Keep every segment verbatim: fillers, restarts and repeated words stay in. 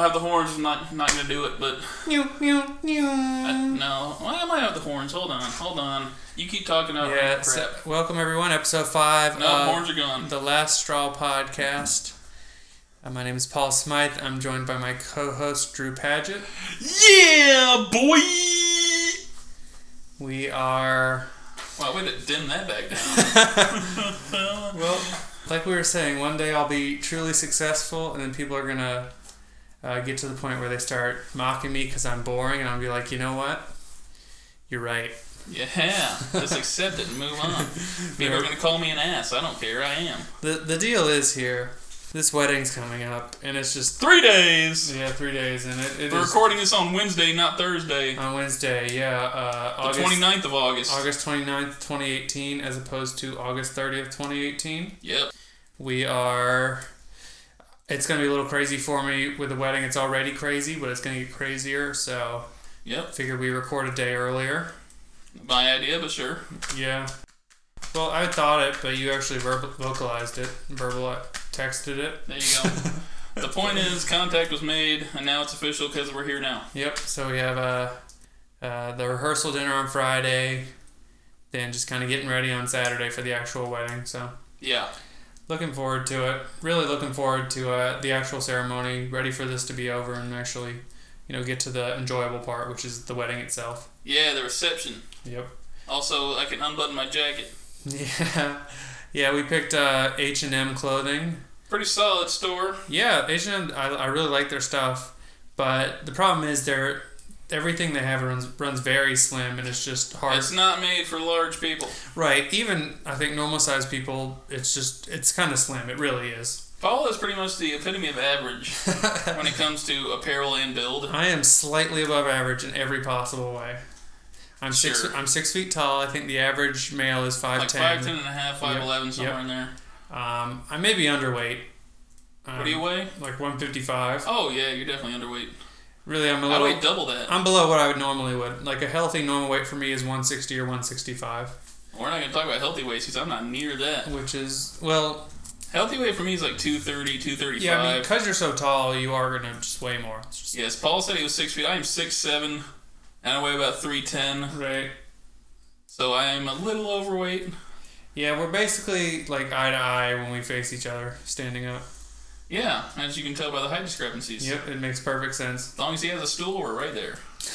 have the horns. I'm not not gonna do it, but Mew, mew, mew. I, no. Well, I might have the horns. Hold on, hold on. You keep talking about Yeah. crap. So, welcome everyone, episode five. No, of horns are gone. The Last Straw podcast. Uh, my name is Paul Smythe. I'm joined by my co-host Drew Padgett. Yeah, boy. We are. Wow, way to dim that back down. Well, like we were saying, one day I'll be truly successful, and then people are gonna uh, get to the point where they start mocking me because I'm boring, and I'll be like, you know what? You're right. Yeah, just accept it and move on. People are gonna call me an ass. I don't care. I am. The the deal is here. This wedding's coming up, and it's just Three days. yeah, three days, and it, it We're is recording this on Wednesday, not Thursday. on Wednesday. Yeah, uh, The August twenty-ninth of August. August twenty-ninth, twenty eighteen, as opposed to August thirtieth, twenty eighteen. Yep. We are. It's gonna be a little crazy for me with the wedding. It's already crazy, but it's gonna get crazier. So, Yep. figured we record a day earlier. My idea, but sure. Yeah. Well, I thought it, but you actually verbal vocalized it, verbal texted it. There you go. The point is, contact was made, and now it's official because we're here now. Yep. So we have uh, uh, the rehearsal dinner on Friday, then just kind of getting ready on Saturday for the actual wedding. So Yeah. looking forward to it. Really looking forward to uh, the actual ceremony. Ready for this to be over and actually, you know, get to the enjoyable part, which is the wedding itself. Yeah, the reception. Yep. Also, I can unbutton my jacket. Yeah. Yeah. We picked uh, H and M clothing. Pretty solid store. Yeah, H and M, I, I really like their stuff, but the problem is they're everything they have runs runs very slim, and it's just hard. It's not made for large people. Right, even I think normal sized people, it's just it's kind of slim. It really is. Paul is pretty much the epitome of average when it comes to apparel and build. I am slightly above average in every possible way. I'm six. Sure. I'm six feet tall. I think the average male is five Like ten. five ten and a half, five Yep, eleven, somewhere yep. in there. Um, I may be underweight. Um, What do you weigh? Like one fifty five. Oh yeah, you're definitely underweight. Really, I'm a I little. weigh double that. I'm below what I would normally would. Like a healthy normal weight for me is one sixty or one sixty-five, We're not going to talk about healthy weights because I'm not near that. which is well, Healthy weight for me is like two thirty, two thirty-five. yeah. I mean, because you're so tall, you are gonna just weigh more. It's just, Yes, Paul said he was six feet. I am six seven, and I weigh about three ten. right. So I am a little overweight. Yeah, we're basically like eye to eye when we face each other standing up. Yeah, as you can tell by the height discrepancies. Yep, it makes perfect sense. As long as he has a stool, we're right there.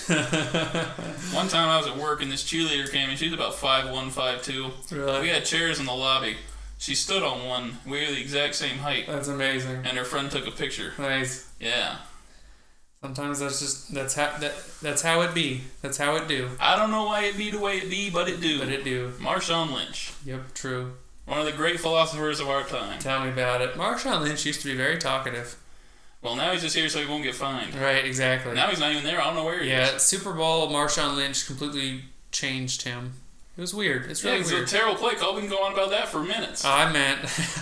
One time I was at work and this cheerleader came and she's about five one, five two. Really? We had chairs in the lobby. She stood on one. We were the exact same height. That's amazing. And her friend took a picture. Nice. Yeah. Sometimes that's just that's how that that's how it be. That's how it do. I don't know why it be the way it be, but it do. But it do. Marshawn Lynch. Yep, true. One of the great philosophers of our time. Tell me about it. Marshawn Lynch used to be very talkative. Well, now he's just here so he won't get fined. Right, exactly. Now he's not even there. I don't know where he is. Yeah, Super Bowl, Marshawn Lynch completely changed him. It was weird. It's really yeah, it's weird. a terrible play call. We can go on about that for minutes. Oh, I meant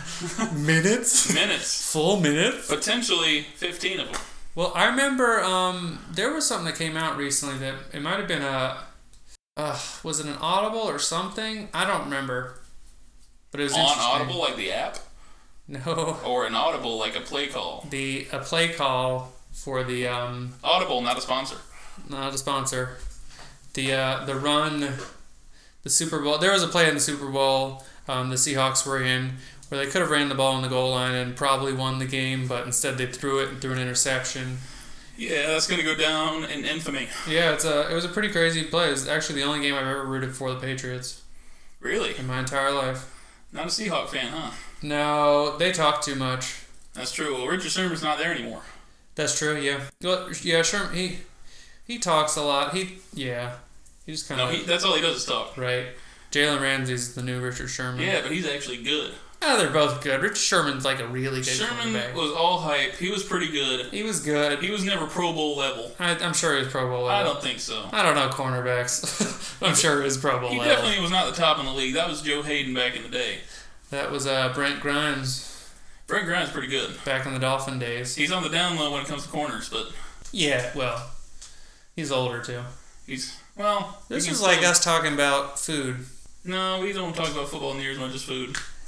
minutes? minutes. Full minutes? Potentially fifteen of them. Well, I remember um, there was something that came out recently that it might have been a, uh, was it an Audible or something? I don't remember. But it was On interesting. Audible, like the app? No. Or an Audible, like a play call? The a play call for the um, Audible, not a sponsor. not a sponsor. The uh, the run, the Super Bowl. There was a play in the Super Bowl. Um, the Seahawks were in where they could have ran the ball on the goal line and probably won the game, but instead they threw it and threw an interception. Yeah, that's going to go down in infamy. Yeah, it's a it was a pretty crazy play. It was actually the only game I've ever rooted for the Patriots Really? in my entire life. Not a Seahawk fan, huh? No, they talk too much. That's true. Well, Richard Sherman's not there anymore. That's true. Yeah. Well, yeah. Sherman. He he talks a lot. He yeah. He just kind No, of he, that's all he does is talk. right. Jalen Ramsey's the new Richard Sherman. Yeah, but he's actually good. Ah, they're both good. Richard Sherman's like a really good Sherman quarterback. was all hype. He was pretty good. He was good. He was never Pro Bowl level. I, I'm sure he was Pro Bowl level. I don't think so. I don't know cornerbacks. I'm sure he was Pro Bowl He level. definitely was not the top in the league. That was Joe Hayden back in the day. That was uh, Brent Grimes Brent Grimes pretty good. back in the Dolphin days. He's on the down low when it comes to corners, but Yeah, well, he's older too. he's, well... This we can is like still- us talking about food. No, we don't talk about football near as much as food.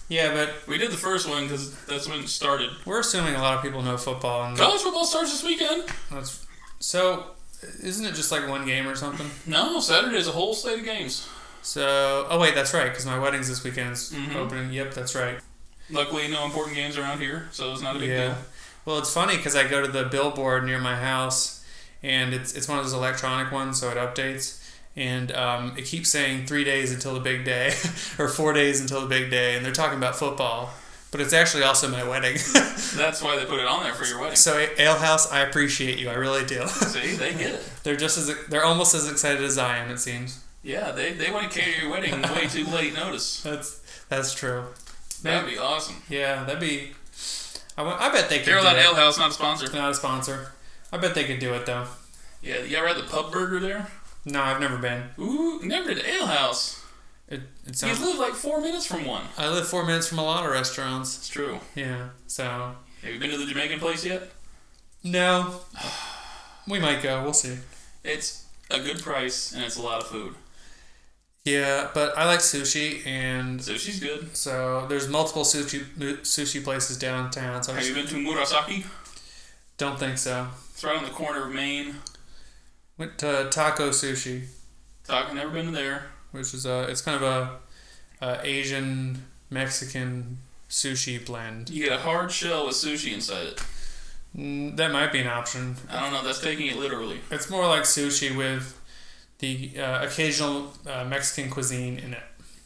Yeah, but We did the first one because that's when it started. we're assuming a lot of people know football. And College football starts this weekend. that's, so, isn't it just like one game or something? No, Saturday is a whole slate of games. So, oh wait, that's right, because my wedding's this weekend is Mhm. opening. Yep, that's right. Luckily, no important games around here, so it's not a big Yeah. deal. Well, it's funny because I go to the billboard near my house, and it's it's one of those electronic ones, so it updates, and um, it keeps saying three days until the big day, or four days until the big day, and they're talking about football, but it's actually also my wedding. That's why they put it on there for your wedding. So Ale House, I appreciate you, I really do. See, they get it. They're just as they're almost as excited as I am, it seems. Yeah, they, they want to cater your wedding way too late notice. That's that's true. That'd be awesome. Yeah, that'd be. I, wa- I bet they could. Carolina do Ale it. House, not a sponsor. Not a sponsor. I bet they could do it though. Yeah, you ever had the pub burger there? No, I've never been. Ooh, never did Ale House. It it You sounds. live like four minutes from one. I live four minutes from a lot of restaurants. It's true. Yeah, so Have you been to the Jamaican place yet? no, we might go. We'll see. It's a good price and it's a lot of food. Yeah, but I like sushi, and Sushi's good. so there's multiple sushi sushi places downtown. So I Have just you been to Murasaki? don't think so. It's right on the corner of Maine. Went to Taco Sushi, Talk, never been to there. which is a it's kind of a, a Asian Mexican sushi blend. You get a hard shell with sushi inside it. Mm, that might be an option. I don't know, that's taking it literally. It's more like sushi with the uh, occasional uh, Mexican cuisine in it.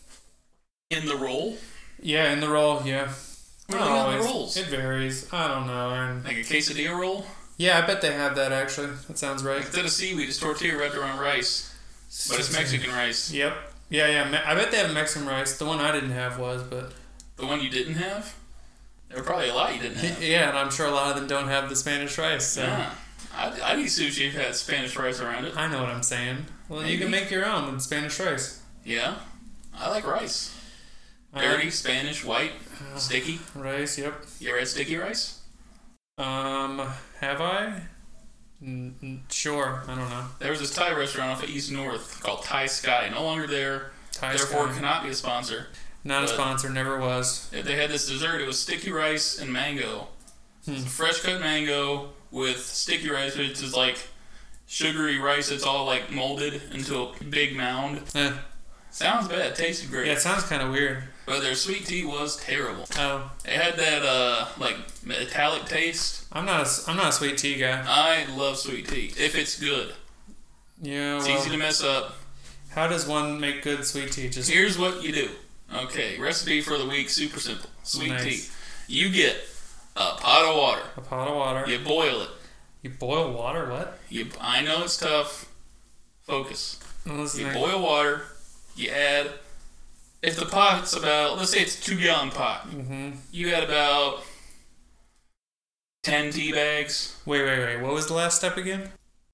In the roll? Yeah, in the roll, yeah. What Not do they got in the always. rolls? It varies. I don't know. And Like a quesadilla roll? yeah, I bet they have that actually. That sounds right. Instead of seaweed, it's tortilla wrapped around rice. But it's Mexican rice. Yep. Yeah, yeah. Me- I bet they have Mexican rice. The one I didn't have was, but The one you didn't have? There were probably a lot you didn't have. yeah, and I'm sure a lot of them don't have the Spanish rice. So Yeah. I'd, I'd eat sushi if it had Spanish rice around it. I know what I'm saying. Well, you can Maybe. make your own with Spanish rice. Yeah. I like rice. I Dirty, like- Spanish, white, uh, sticky. rice. Yep. You ever had sticky rice? Um, have I? Mm, mm, sure. I don't know. There was this Thai restaurant off of East North called Thai Sky. No longer there. Thai therefore Sky. cannot be a sponsor. Not a but- sponsor. Never was. They had this dessert. It was sticky rice and mango. Hmm. It's a fresh cut mango with sticky rice, which is like sugary rice that's all like molded into a big mound. Eh. Sounds bad. Tasted great. Yeah, it sounds kind of weird. But their sweet tea was terrible. Oh, It had that uh like metallic taste. I'm not a, I'm not a sweet tea guy. I love sweet tea if it's good. Yeah, It's well, easy to mess up. how does one make good sweet tea? Just Here's what you do. Okay, recipe for the week, super simple. Sweet Nice. tea. You get a pot of water. a pot of water. You boil it. You boil water? What? You I know it's tough. Focus. I'm You listening. boil water. You add. If the pot's about, let's say it's a two gallon pot, Mm-hmm. you add about ten tea bags. Wait, wait, wait. What was the last step again?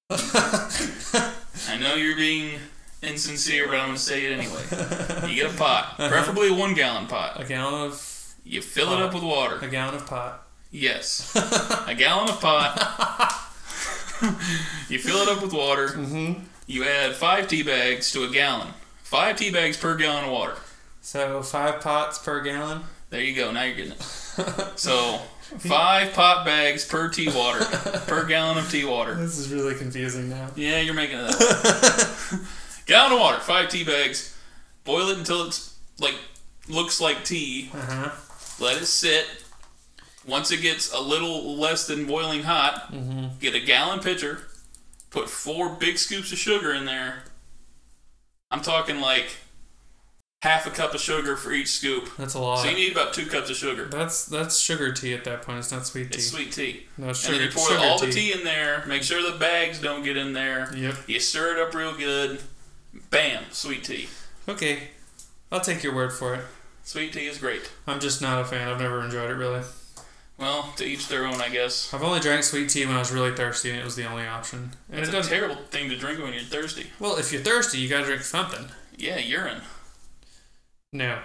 I know you're being insincere, but I'm going to say it anyway. You get a pot, preferably a one gallon pot. A gallon of You fill it up with water. a gallon of pot. Yes. A gallon of pot. You fill it up with water. Mm-hmm. You add five tea bags to a gallon. Five tea bags per gallon of water. So five pots per gallon. There you go. Now you're getting it. So five pot bags per tea water, per gallon of tea water. This is really confusing now. Yeah, you're making it up. Gallon of water, five tea bags. Boil it until it's like looks like tea. Uh huh. Let it sit. Once it gets a little less than boiling hot, Mm-hmm. get a gallon pitcher. Put four big scoops of sugar in there. I'm talking like half a cup of sugar for each scoop. That's a lot. So you need about two cups of sugar. That's that's sugar tea at that point. It's not sweet tea. It's sweet tea. No, it's And sugar. then you pour sugar all tea. the tea in there. Make sure the bags don't get in there. Yep. You stir it up real good. Bam, sweet tea. Okay, I'll take your word for it. Sweet tea is great. I'm just not a fan. I've never enjoyed it really. Well, to each their own, I guess. I've only drank sweet tea when I was really thirsty, and it was the only option. And It's it a doesn't. terrible thing to drink when you're thirsty. Well, if you're thirsty, you gotta drink something. Yeah, urine. No,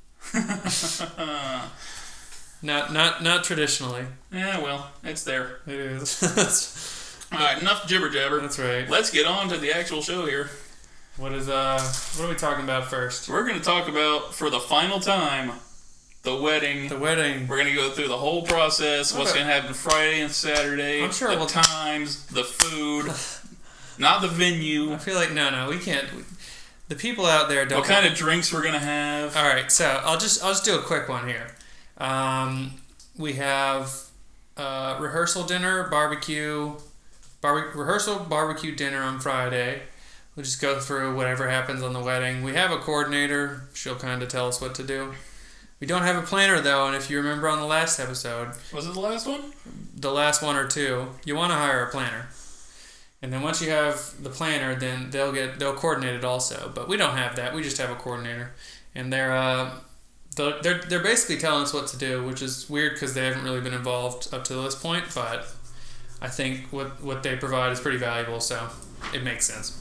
yeah, not not not traditionally. well, it's there. It is. All right, enough jibber jabber. That's right. Let's get on to the actual show here. What is uh? What are we talking about first? We're going to talk about, for the final time, the wedding. The wedding. We're gonna go through the whole process. What's Okay. gonna happen Friday and Saturday? I'm sure the we'll- times, the food, not the venue. I feel like no, no, we can't. We, the people out there don't. What kind of drinks we're gonna have? All right, so I'll just I'll just do a quick one here. Um, we have uh, rehearsal dinner, barbecue, barbe- rehearsal barbecue dinner on Friday. We'll just go through whatever happens on the wedding. We have a coordinator. She'll kind of tell us what to do. We don't have a planner though, and if you remember on the last episode, Was it the last one? the last one or two, you want to hire a planner. And then once you have the planner, then they'll get they'll coordinate it also. But we don't have that. We just have a coordinator, and they're uh, they're they're, they're basically telling us what to do, which is weird because they haven't really been involved up to this point. But I think what what they provide is pretty valuable, so it makes sense.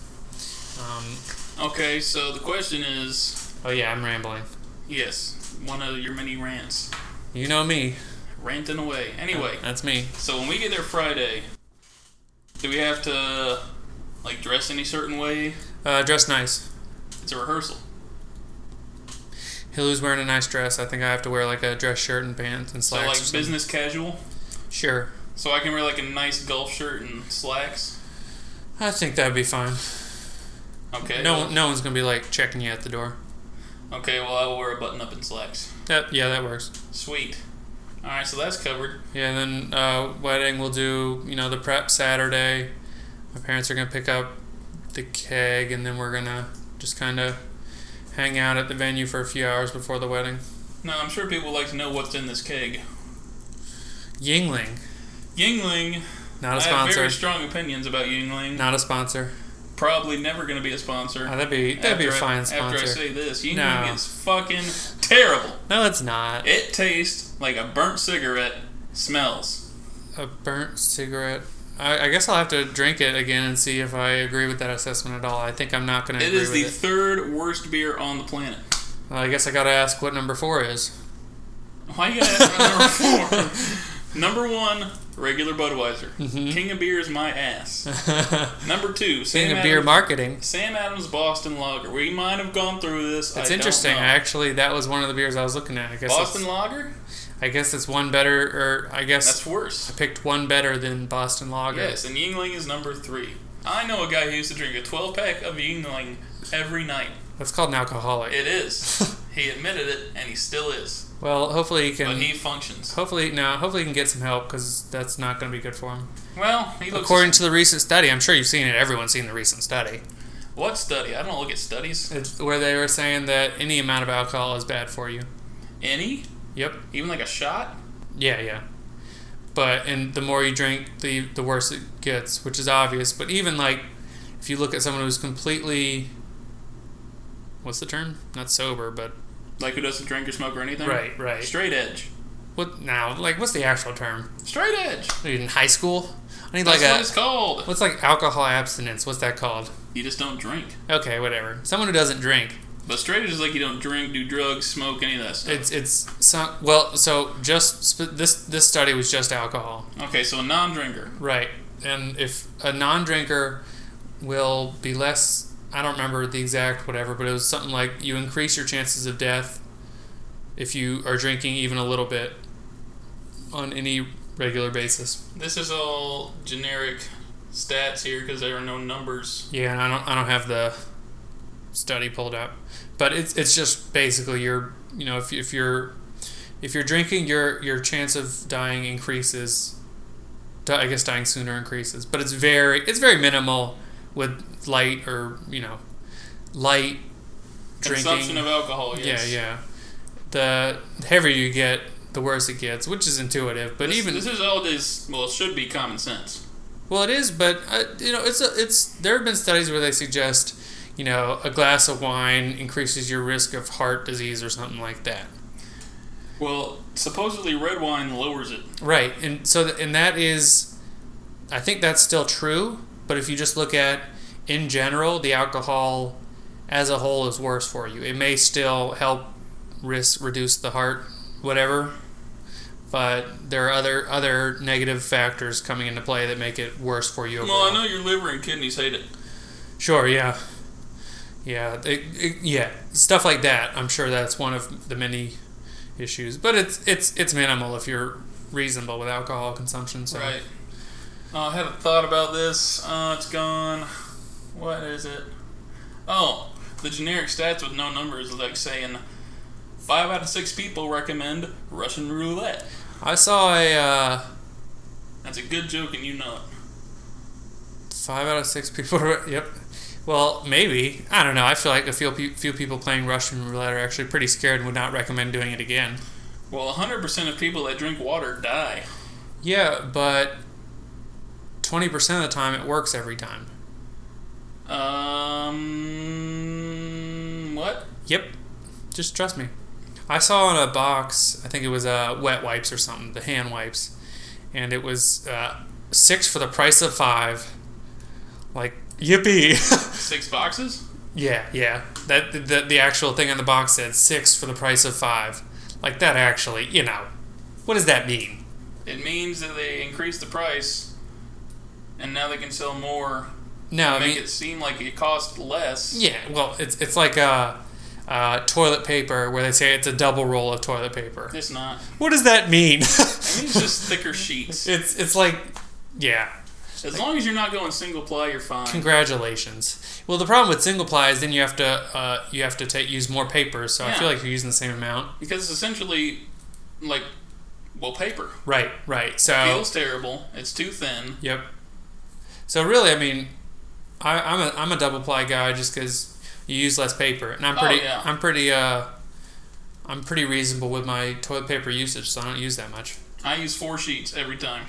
Um, Okay, so the question is, oh yeah, I'm rambling. yes, one of your many rants, You know me. ranting away. Anyway, That's me. so when we get there Friday, do we have to like dress any certain way? Uh, dress nice. It's a rehearsal. Hilu's wearing a nice dress. I think I have to wear like a dress shirt and pants and So slacks. like or something. business casual. Sure. So I can wear like a nice golf shirt and slacks. I think that'd be fine. Okay. No, well, no one's gonna be like checking you at the door. Okay, well I will wear a button up and slacks. That yeah, that works. Sweet. All right, so that's covered. Yeah, and then uh, wedding we'll do. You know, the prep Saturday. My parents are gonna pick up the keg, and then we're gonna just kind of hang out at the venue for a few hours before the wedding. Now I'm sure people would like to know what's in this keg. Yingling, Yingling. not a I have sponsor. very strong opinions about Yingling. Not a sponsor. Probably never going to be a sponsor. Oh, that'd be that'd be a After I- fine sponsor. After I say this, Yingling No. is fucking terrible. No, it's not. It tastes like a burnt cigarette smells. A burnt cigarette. I, I guess I'll have to drink it again and see if I agree with that assessment at all. I think I'm not going to It agree is with the it. third worst beer on the planet. Well, I guess I got to ask what number four is. Why you gotta ask about number four? Number one, regular Budweiser. Mhm. King of beer is my ass. Number two, Sam King of Adams, beer marketing. Sam Adams Boston Lager. We might have gone through this. It's I interesting. Don't know. Actually, that was one of the beers I was looking at. I guess Boston it's, Lager? I guess it's one better, or I guess That's worse. I picked one better than Boston Lager. Yes, and Yingling is number three. I know a guy who used to drink a twelve pack of Yingling every night. That's called an alcoholic. It is. He admitted it, and he still is. Well, hopefully he can. But he functions. Hopefully, no. Hopefully he can get some help because that's not going to be good for him. Well, he looks. According to the recent study, I'm sure you've seen it. Everyone's seen the recent study. What study? I don't look at studies. It's where they were saying that any amount of alcohol is bad for you. Any? Yep. Even like a shot? Yeah, yeah. But and the more you drink, the the worse it gets, which is obvious. But even like, if you look at someone who's completely, what's the term? Not sober, but Like who doesn't drink or smoke or anything? right, right. Straight edge. What now? Like, what's the actual term? Straight edge. Are you in high school? I need That's like what a. it's called. What's like alcohol abstinence? What's that called? You just don't drink. Okay, whatever. Someone who doesn't drink. But straight edge is like you don't drink, do drugs, smoke, any of that stuff. It's it's some well. So just sp- this this study was just alcohol, Okay, so a non-drinker. right? And if a non-drinker will be less, I don't remember the exact whatever, but it was something like you increase your chances of death if you are drinking even a little bit on any regular basis. This is all generic stats here because there are no numbers. Yeah, and I don't I don't have the study pulled up, but it's it's just basically your you know if if you're if you're drinking your your chance of dying increases. Di- I guess dying sooner increases, but it's very it's very minimal with light or you know light drinking. Consumption of alcohol, yes. Yeah, yeah. The heavier you get, the worse it gets, which is intuitive. But This, even this is all this, well, it should be common sense. well, it is. But uh, you know, it's a, it's there have been studies where they suggest you know a glass of wine increases your risk of heart disease or something like that. Well, supposedly red wine lowers it. Right, and so th- and that is, I think that's still true. But if you just look at in general, the alcohol as a whole is worse for you. It may still help risk reduce the heart, whatever, but there are other other negative factors coming into play that make it worse for you overall. Well, I know your liver and kidneys hate it. Sure, yeah, yeah, it, it, yeah, stuff like that. I'm sure that's one of the many issues. But it's it's it's minimal if you're reasonable with alcohol consumption. So. Right. Oh, I had a thought about this. Uh, it's gone. What is it? Oh, the generic stats with no numbers is like saying five out of six people recommend Russian roulette. I saw a uh, That's a good joke, and you know it. five out of six people. Yep. Well, maybe. I don't know. I feel like a few pe- few people playing Russian roulette are actually pretty scared and would not recommend doing it again. Well, one hundred percent of people that drink water die. Yeah, but twenty percent of the time it works every time. Um, what? Yep. Just trust me. I saw on a box, I think it was uh, wet wipes or something, the hand wipes, and it was uh, six for the price of five. Like, yippee. Six boxes? Yeah, yeah. That the, the actual thing on the box said six for the price of five. Like, that actually, you know. What does that mean? It means that they increased the price, and now they can sell more. No, I make mean, it seem like it cost less. yeah, well, it's it's like uh, uh, toilet paper where they say it's a double roll of toilet paper. It's not. What does that mean? It means just thicker sheets. It's it's like, yeah. As long as you're not going single ply, you're fine. Congratulations. Well, the problem with single ply is then you have to uh, you have to take use more paper. So I Yeah. feel like you're using the same amount. Because it's essentially like, well, paper. Right, right. So Feels terrible. It's too thin. yep. So really, I mean, I, I'm a I'm a double ply guy just because you use less paper, and I'm Oh, pretty yeah. I'm pretty uh I'm pretty reasonable with my toilet paper usage, so I don't use that much. I use four sheets every time.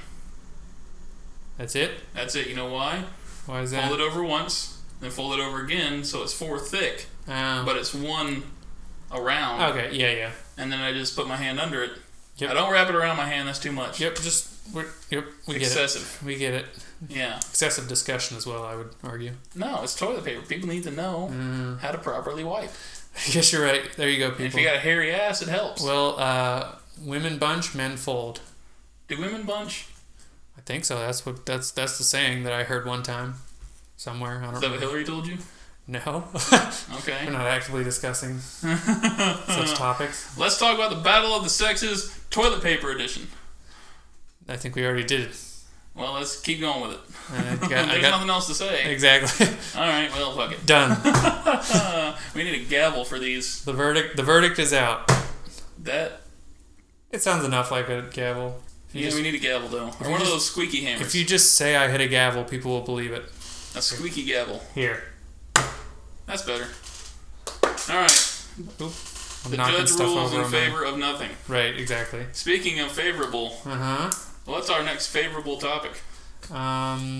That's it. That's it. You know why? Why is that? Fold it over once, then fold it over again, so it's four thick, Um, but it's one around. okay. Yeah. Yeah. And then I just put my hand under it. Yep. I don't wrap it around my hand. That's too much. Yep. Just we're, yep. We Excessive. get it. We get it. Yeah. Excessive discussion as well, I would argue. No, it's toilet paper. People need to know Mm. how to properly wipe. I guess you're right. There you go, And if people. you got a hairy ass, it helps. Well, uh, women bunch, men fold. Do women bunch? I think so. That's what that's that's the saying that I heard one time somewhere. I don't Is that know. what Hillary told you? No. Okay. We're not actively discussing such topics. Let's talk about the Battle of the Sexes Toilet Paper Edition. I think we already did. Well, let's keep going with it. I got, There's I got, nothing else to say. exactly. All right, well, fuck it. Done. We need a gavel for these. The verdict. The verdict is out. That. It sounds enough like a gavel. If you Yeah, just, we need a gavel though. Or you one of just- those squeaky hammers. if you just say I hit a gavel, people will believe it. A squeaky gavel. Here. That's better. All right. Oop. I'm The knocking judge stuff rules over in on my- favor of nothing. Right. Exactly. Speaking of favorable, Uh huh. what's our next favorable topic? Um.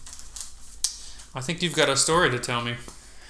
I think you've got a story to tell me.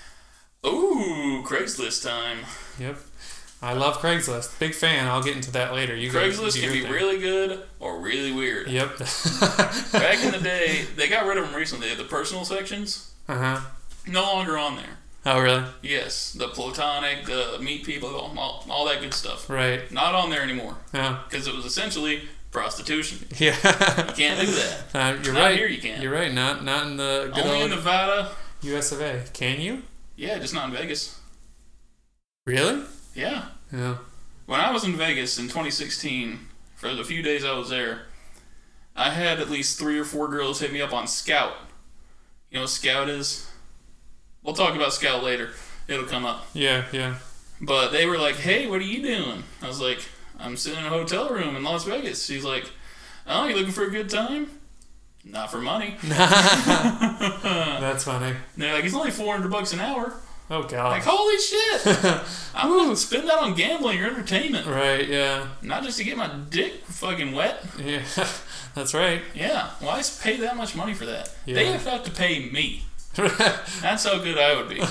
Ooh, Craigslist time. Yep. I love Craigslist. Big fan. I'll get into that later. You go Craigslist do can your be thing. really good or really weird. Yep. Back in the day, they got rid of them recently. The personal sections, Uh huh. no longer on there. Oh really? Yes, the platonic, the meet people, all, all that good stuff. Right. Not on there anymore Yeah. because it was essentially prostitution. Yeah. You can't do that. Uh, you're Not right. here you can't. You're right. Not not in the good Only old in Nevada. U S of A. Can you? Yeah, just not in Vegas. Really? Yeah. Yeah. When I was in Vegas in twenty sixteen, for the few days I was there, I had at least three or four girls hit me up on Scout. You know what Scout is? We'll talk about Scout later. It'll come up. Yeah. Yeah. But they were like, hey, what are you doing? I was like, I'm sitting in a hotel room in Las Vegas. She's like, oh, you looking for a good time? Not for money. That's funny. And they're like, it's only four hundred bucks an hour. Oh god. Like, holy shit. I'm going to spend that on gambling or entertainment. Right. Yeah. Not just to get my dick fucking wet. Yeah. That's right. Yeah. Why pay that much money for that? Yeah. They have to pay me. That's how good I would be.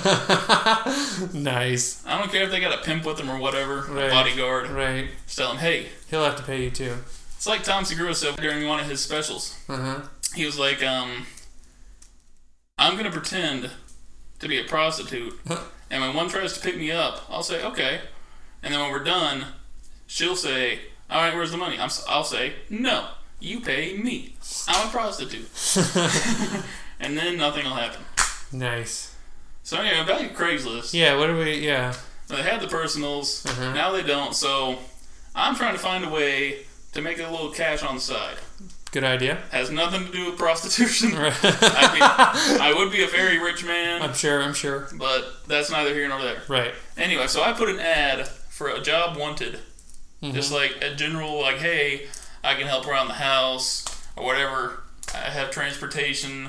Nice. I don't care if they got a pimp with them or whatever, Right. a bodyguard. Right. Just tell them, hey, He'll have to pay you too. it's like Tom Segura said during one of his specials. Uh huh. He was like, um, I'm going to pretend to be a prostitute, and when one tries to pick me up, I'll say, okay. And then when we're done, she'll say, all right, where's the money? I'm, s- I'll say, no, you pay me. I'm a prostitute. And then nothing will happen. Nice. So anyway, back to Craigslist. Yeah. What do we? Yeah. They had the personals. Uh-huh. Now they don't. So I'm trying to find a way to make a little cash on the side. Good idea. Has nothing to do with prostitution. I mean, I would be a very rich man. I'm sure, I'm sure. But that's neither here nor there. Right. Anyway, so I put an ad for a job wanted. Mm-hmm. Just like a general, like, hey, I can help around the house or whatever. I have transportation,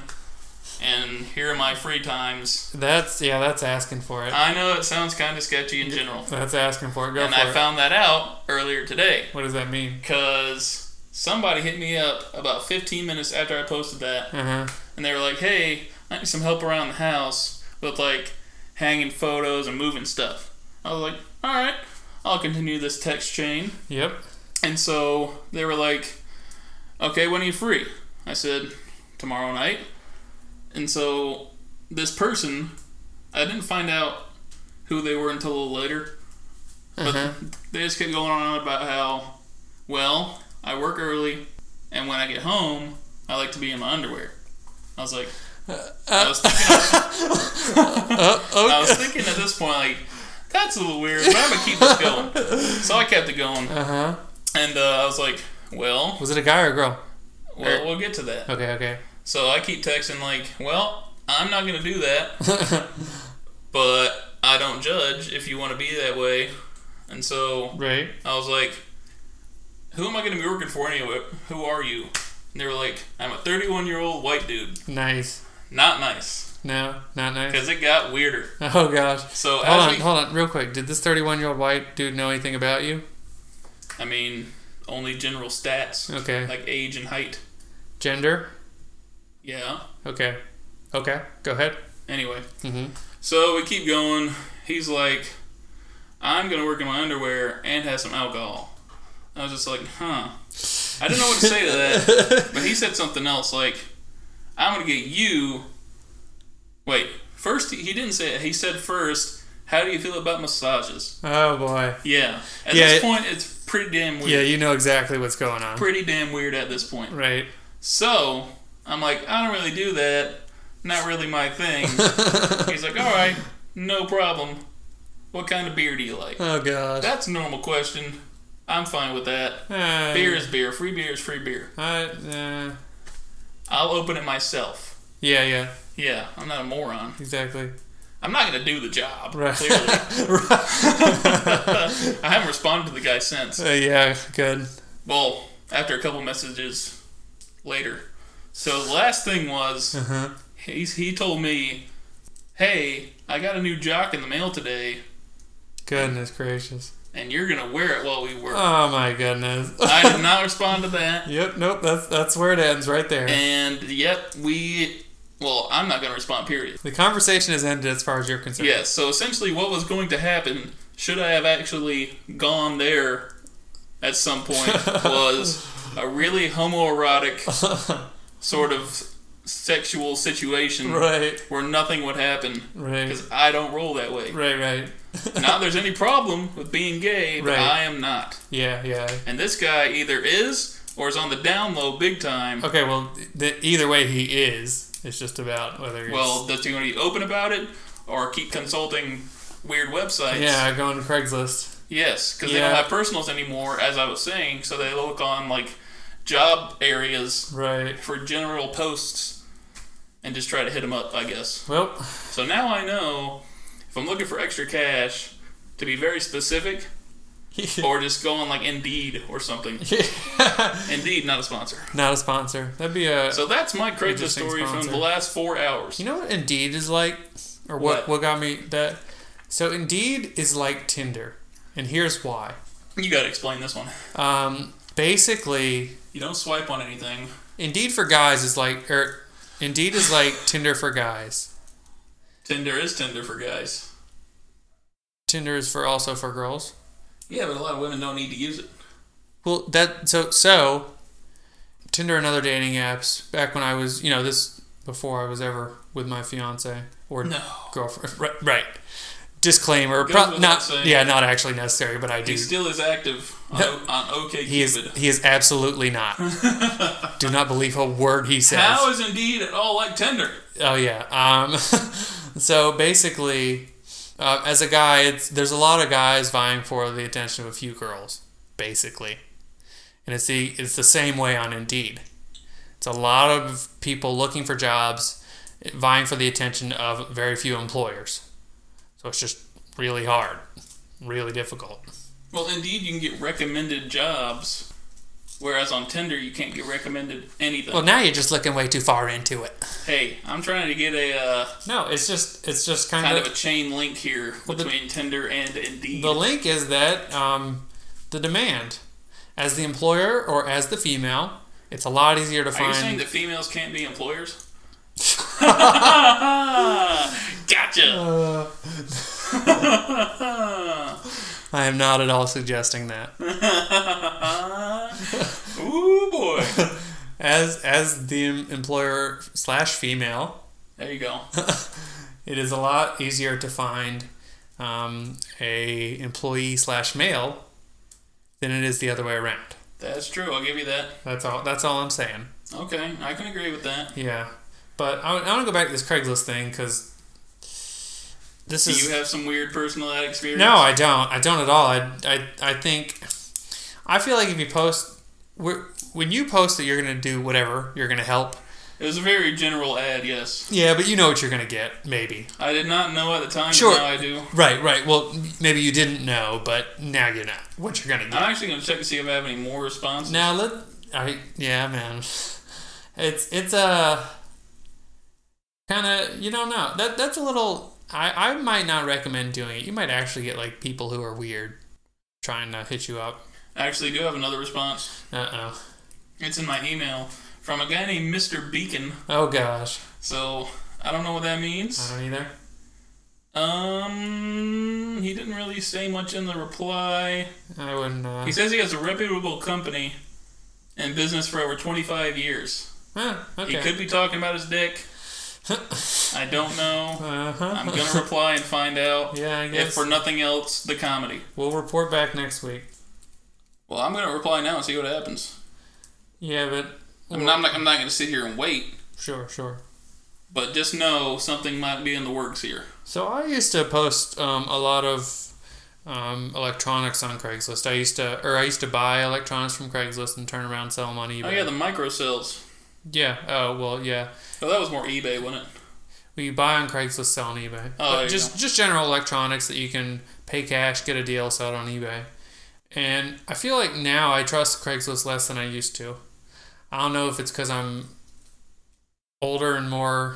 and here are my free times. That's, yeah, that's asking for it. I know it sounds kind of sketchy in general. That's asking for it. Go and for I it. found that out earlier today. What does that mean? Because somebody hit me up about fifteen minutes after I posted that, uh-huh. and they were like, hey, I need some help around the house with, like, hanging photos and moving stuff. I was like, all right, I'll continue this text chain. Yep. And so they were like, okay, when are you free? I said, tomorrow night. And so this person, I didn't find out who they were until a little later, but uh-huh. they just kept going on about how, well, I work early, and when I get home, I like to be in my underwear. I was like, uh, I was thinking, uh, okay. I was thinking at this point, like, that's a little weird, but I'm gonna keep this going. So I kept it going, uh-huh. and uh, I was like, well, was it a guy or a girl? Well, or, we'll get to that. Okay, okay. So I keep texting like, well, I'm not gonna do that, but I don't judge if you want to be that way, and so right. I was like, who am I going to be working for anyway? Who are you? And they were like, I'm a thirty-one-year-old white dude. Nice. Not nice. No, not nice. Because it got weirder. Oh, gosh. So hold as on, we, hold on, real quick. Did this thirty-one-year-old white dude know anything about you? I mean, only general stats. Okay. Like age and height. Gender? Yeah. Okay. Okay, go ahead. Anyway. Mm-hmm. So we keep going. He's like, I'm going to work in my underwear and have some alcohol. I was just like, huh. I didn't know what to say to that. But he said something else like, I'm going to get you... Wait. First, he didn't say it. He said first, how do you feel about massages? Oh, boy. Yeah. At yeah, this point, it's pretty damn weird. Yeah, you know exactly what's going on. Pretty damn weird at this point. Right. So, I'm like, I don't really do that. Not really my thing. He's like, all right, no problem. What kind of beer do you like? Oh, gosh. That's a normal question. I'm fine with that. Uh, beer is beer. Free beer is free beer. I, uh, I'll open it myself. Yeah, yeah. Yeah, I'm not a moron. Exactly. I'm not going to do the job, right. clearly. I haven't responded to the guy since. Uh, yeah, good. Well, after a couple messages later. So the last thing was, uh-huh. he, he told me, hey, I got a new jock in the mail today. Goodness gracious. And you're going to wear it while we work. Oh, my goodness. I did not respond to that. Yep, nope, that's that's where it ends, right there. And, yep, we... Well, I'm not going to respond, period. The conversation has ended as far as you're concerned. Yes, so essentially what was going to happen, should I have actually gone there at some point, was a really homoerotic sort of sexual situation right. where nothing would happen. Right. Because I don't roll that way. Right, right. Not there's any problem with being gay, but right. I am not. Yeah, yeah. And this guy either is or is on the down low big time. Okay, well, the, either way he is. It's just about whether he's... Well, does he want to be open about it or keep consulting weird websites? Yeah, going to Craigslist. Yes, because yeah. they don't have personals anymore, as I was saying, so they look on, like, job areas right. for general posts and just try to hit them up, I guess. Well... So now I know if I'm looking for extra cash to be very specific or just go on, like, Indeed or something. Indeed, not a sponsor. Not a sponsor. That'd be a... So that's my Craigslist story sponsor. from the last four hours. You know what Indeed is like? Or what, what? what got me that... So Indeed is like Tinder. And here's why. You gotta explain this one. Um, basically... You don't swipe on anything. Indeed for guys is like... Or Indeed is like Tinder for guys. Tinder is Tinder for guys. Tinder is for also for girls. Yeah, but a lot of women don't need to use it. Well, that so so Tinder and other dating apps. Back when I was, you know, this before I was ever with my fiance or no. girlfriend. Right. right. Disclaimer. Goes Pro- without not. saying. Yeah, not actually necessary, but I do. He still is active on, o- on OkCupid. He is. He is absolutely not. Do not believe a word he says. How is Indeed at all like Tinder? Oh yeah. Um. So basically. Uh, as a guy, it's, there's a lot of guys vying for the attention of a few girls. basically. And it's the it's the same way on Indeed. It's a lot of people looking for jobs, vying for the attention of very few employers. So it's just really hard, really difficult. Well, Indeed, you can get recommended jobs, whereas on Tinder, you can't get recommended anything. Well, now you're just looking way too far into it. Hey, I'm trying to get a uh, No, it's just it's just kind, kind of, of a chain link here Well, the- between Tinder and Indeed. the link is that um, the demand, as the employer or as the female, it's a lot easier to Are find. you saying that females can't be employers? Gotcha. Uh, I am not at all suggesting that. Ooh boy. As as the em- employer slash female, There you go. it is a lot easier to find um, a employee slash male than it is the other way around. That's true. I'll give you that. That's all. That's all I'm saying. Okay, I can agree with that. Yeah, but I, I want to go back to this Craigslist thing because this Do is. you have some weird personal ad experience? No, I don't. I don't at all. I, I, I think. I feel like if you post. we're- When you post that you're going to do whatever, you're going to help. It was a very general ad, yes. Yeah, but you know what you're going to get, maybe. I did not know at the time, Sure. but now I do. Right, right. Well, maybe you didn't know, but now you know what you're going to I'm get. actually going to check to see if I have any more responses. Now, let. I Yeah, man. It's, it's a. Kind of. You don't know. That That's a little. I, I might not recommend doing it. You might actually get, like, people who are weird trying to hit you up. I actually do have another response. Uh-oh. It's in my email from a guy named Mister Beacon. Oh, gosh. So, I don't know what that I means. don't either. Um, he didn't really say much in the reply. I wouldn't. Uh, He says he has a reputable company in business for over twenty-five years. huh, okay. He could be talking about his dick. I don't know. Uh-huh. I'm going to reply and find out. Yeah, I guess. If for nothing else, the comedy. We'll report back next week. Well, I'm going to reply now and see what happens. Yeah, but... I mean, I'm not, I'm not going to sit here and wait, Sure, sure. but just know something might be in the works here. So I used to post um, a lot of um, electronics on Craigslist. I used to, or I used to buy electronics from Craigslist and turn around and sell them on eBay. Oh, yeah, the micro cells. Yeah. Oh well, yeah. Oh, that was more eBay, wasn't it? Well, you buy on Craigslist, sell on eBay. Oh, But there you just go. just general electronics that you can pay cash, get a deal, sell it on eBay. And I feel like now I trust Craigslist less than I used to. I don't know if it's because I'm older and more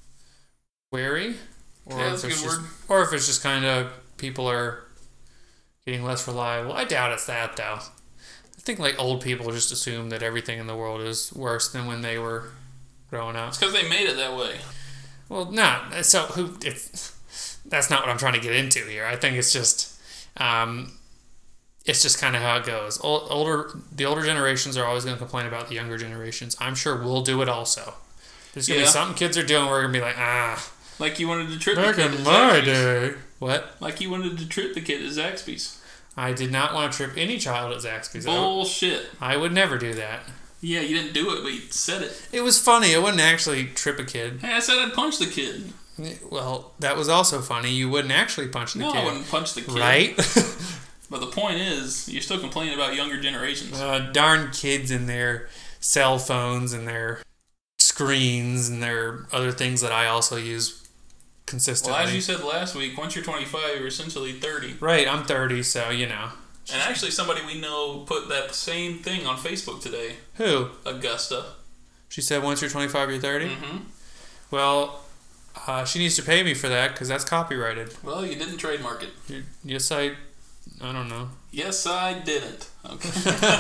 wary, or Yeah, if that's a it's good just, word. or if it's just kind of people are getting less reliable. I doubt it's that though. I think like old people just assume that everything in the world is worse than when they were growing up. It's because they made it that way. Well, no. So who? It's that's not what I'm trying to get into here. I think it's just, um, it's just kind of how it goes. Old, older, the older generations are always going to complain about the younger generations. I'm sure we'll do it also. There's gonna Yeah. be something kids are doing. We're gonna be like, ah, Like you wanted to trip back the kid in at my Zaxby's. day. What? Like you wanted to trip the kid at Zaxby's. I did not want to trip any child at Zaxby's. I would- Bullshit. I would never do that. Yeah, you didn't do it, but you said it. It was funny. I wouldn't actually trip a kid. Hey, I said I'd punch the kid. Well, that was also funny. You wouldn't actually punch the No, kid. I wouldn't punch the kid. Right? But the point is, you're still complaining about younger generations. Uh, darn kids and their cell phones and their screens and their other things that I also use consistently. Well, as you said last week, once you're twenty-five, you're essentially thirty. Right, I'm thirty, so you know. And actually, somebody we know put that same thing on Facebook today. Who? Augusta. She said once you're twenty-five, you're thirty? Mm-hmm. Well, uh, she needs to pay me for that because that's copyrighted. Well, you didn't trademark it. You, yes, I... I don't know. Yes, I didn't. Okay.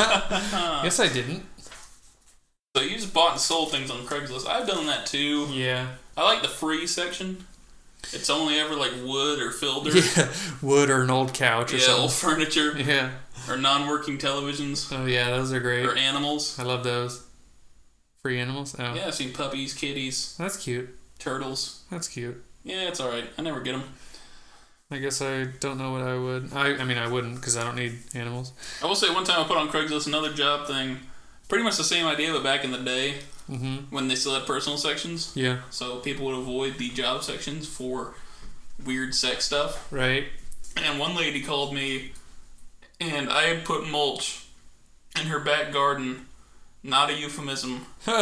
Yes, I didn't. So you just bought and sold things on Craigslist. I've done that too. Yeah. I like the free section. It's only ever like wood or filter. Yeah, wood or an old couch or Yeah, old something. furniture. Yeah. Or non-working televisions. Oh, yeah, those are great. Or animals. I love those. Free animals? Oh. Yeah, I've seen puppies, kitties, That's cute. turtles. That's cute. Yeah, it's alright. I never get them. I guess I don't know what I would. I, I mean, I wouldn't because I don't need animals. I will say one time I put on Craigslist another job thing. Pretty much the same idea, but back in the day Mm-hmm. when they still had personal sections. Yeah. So people would avoid the job sections for weird sex stuff. Right. And one lady called me and I had put mulch in her back garden. Not a euphemism.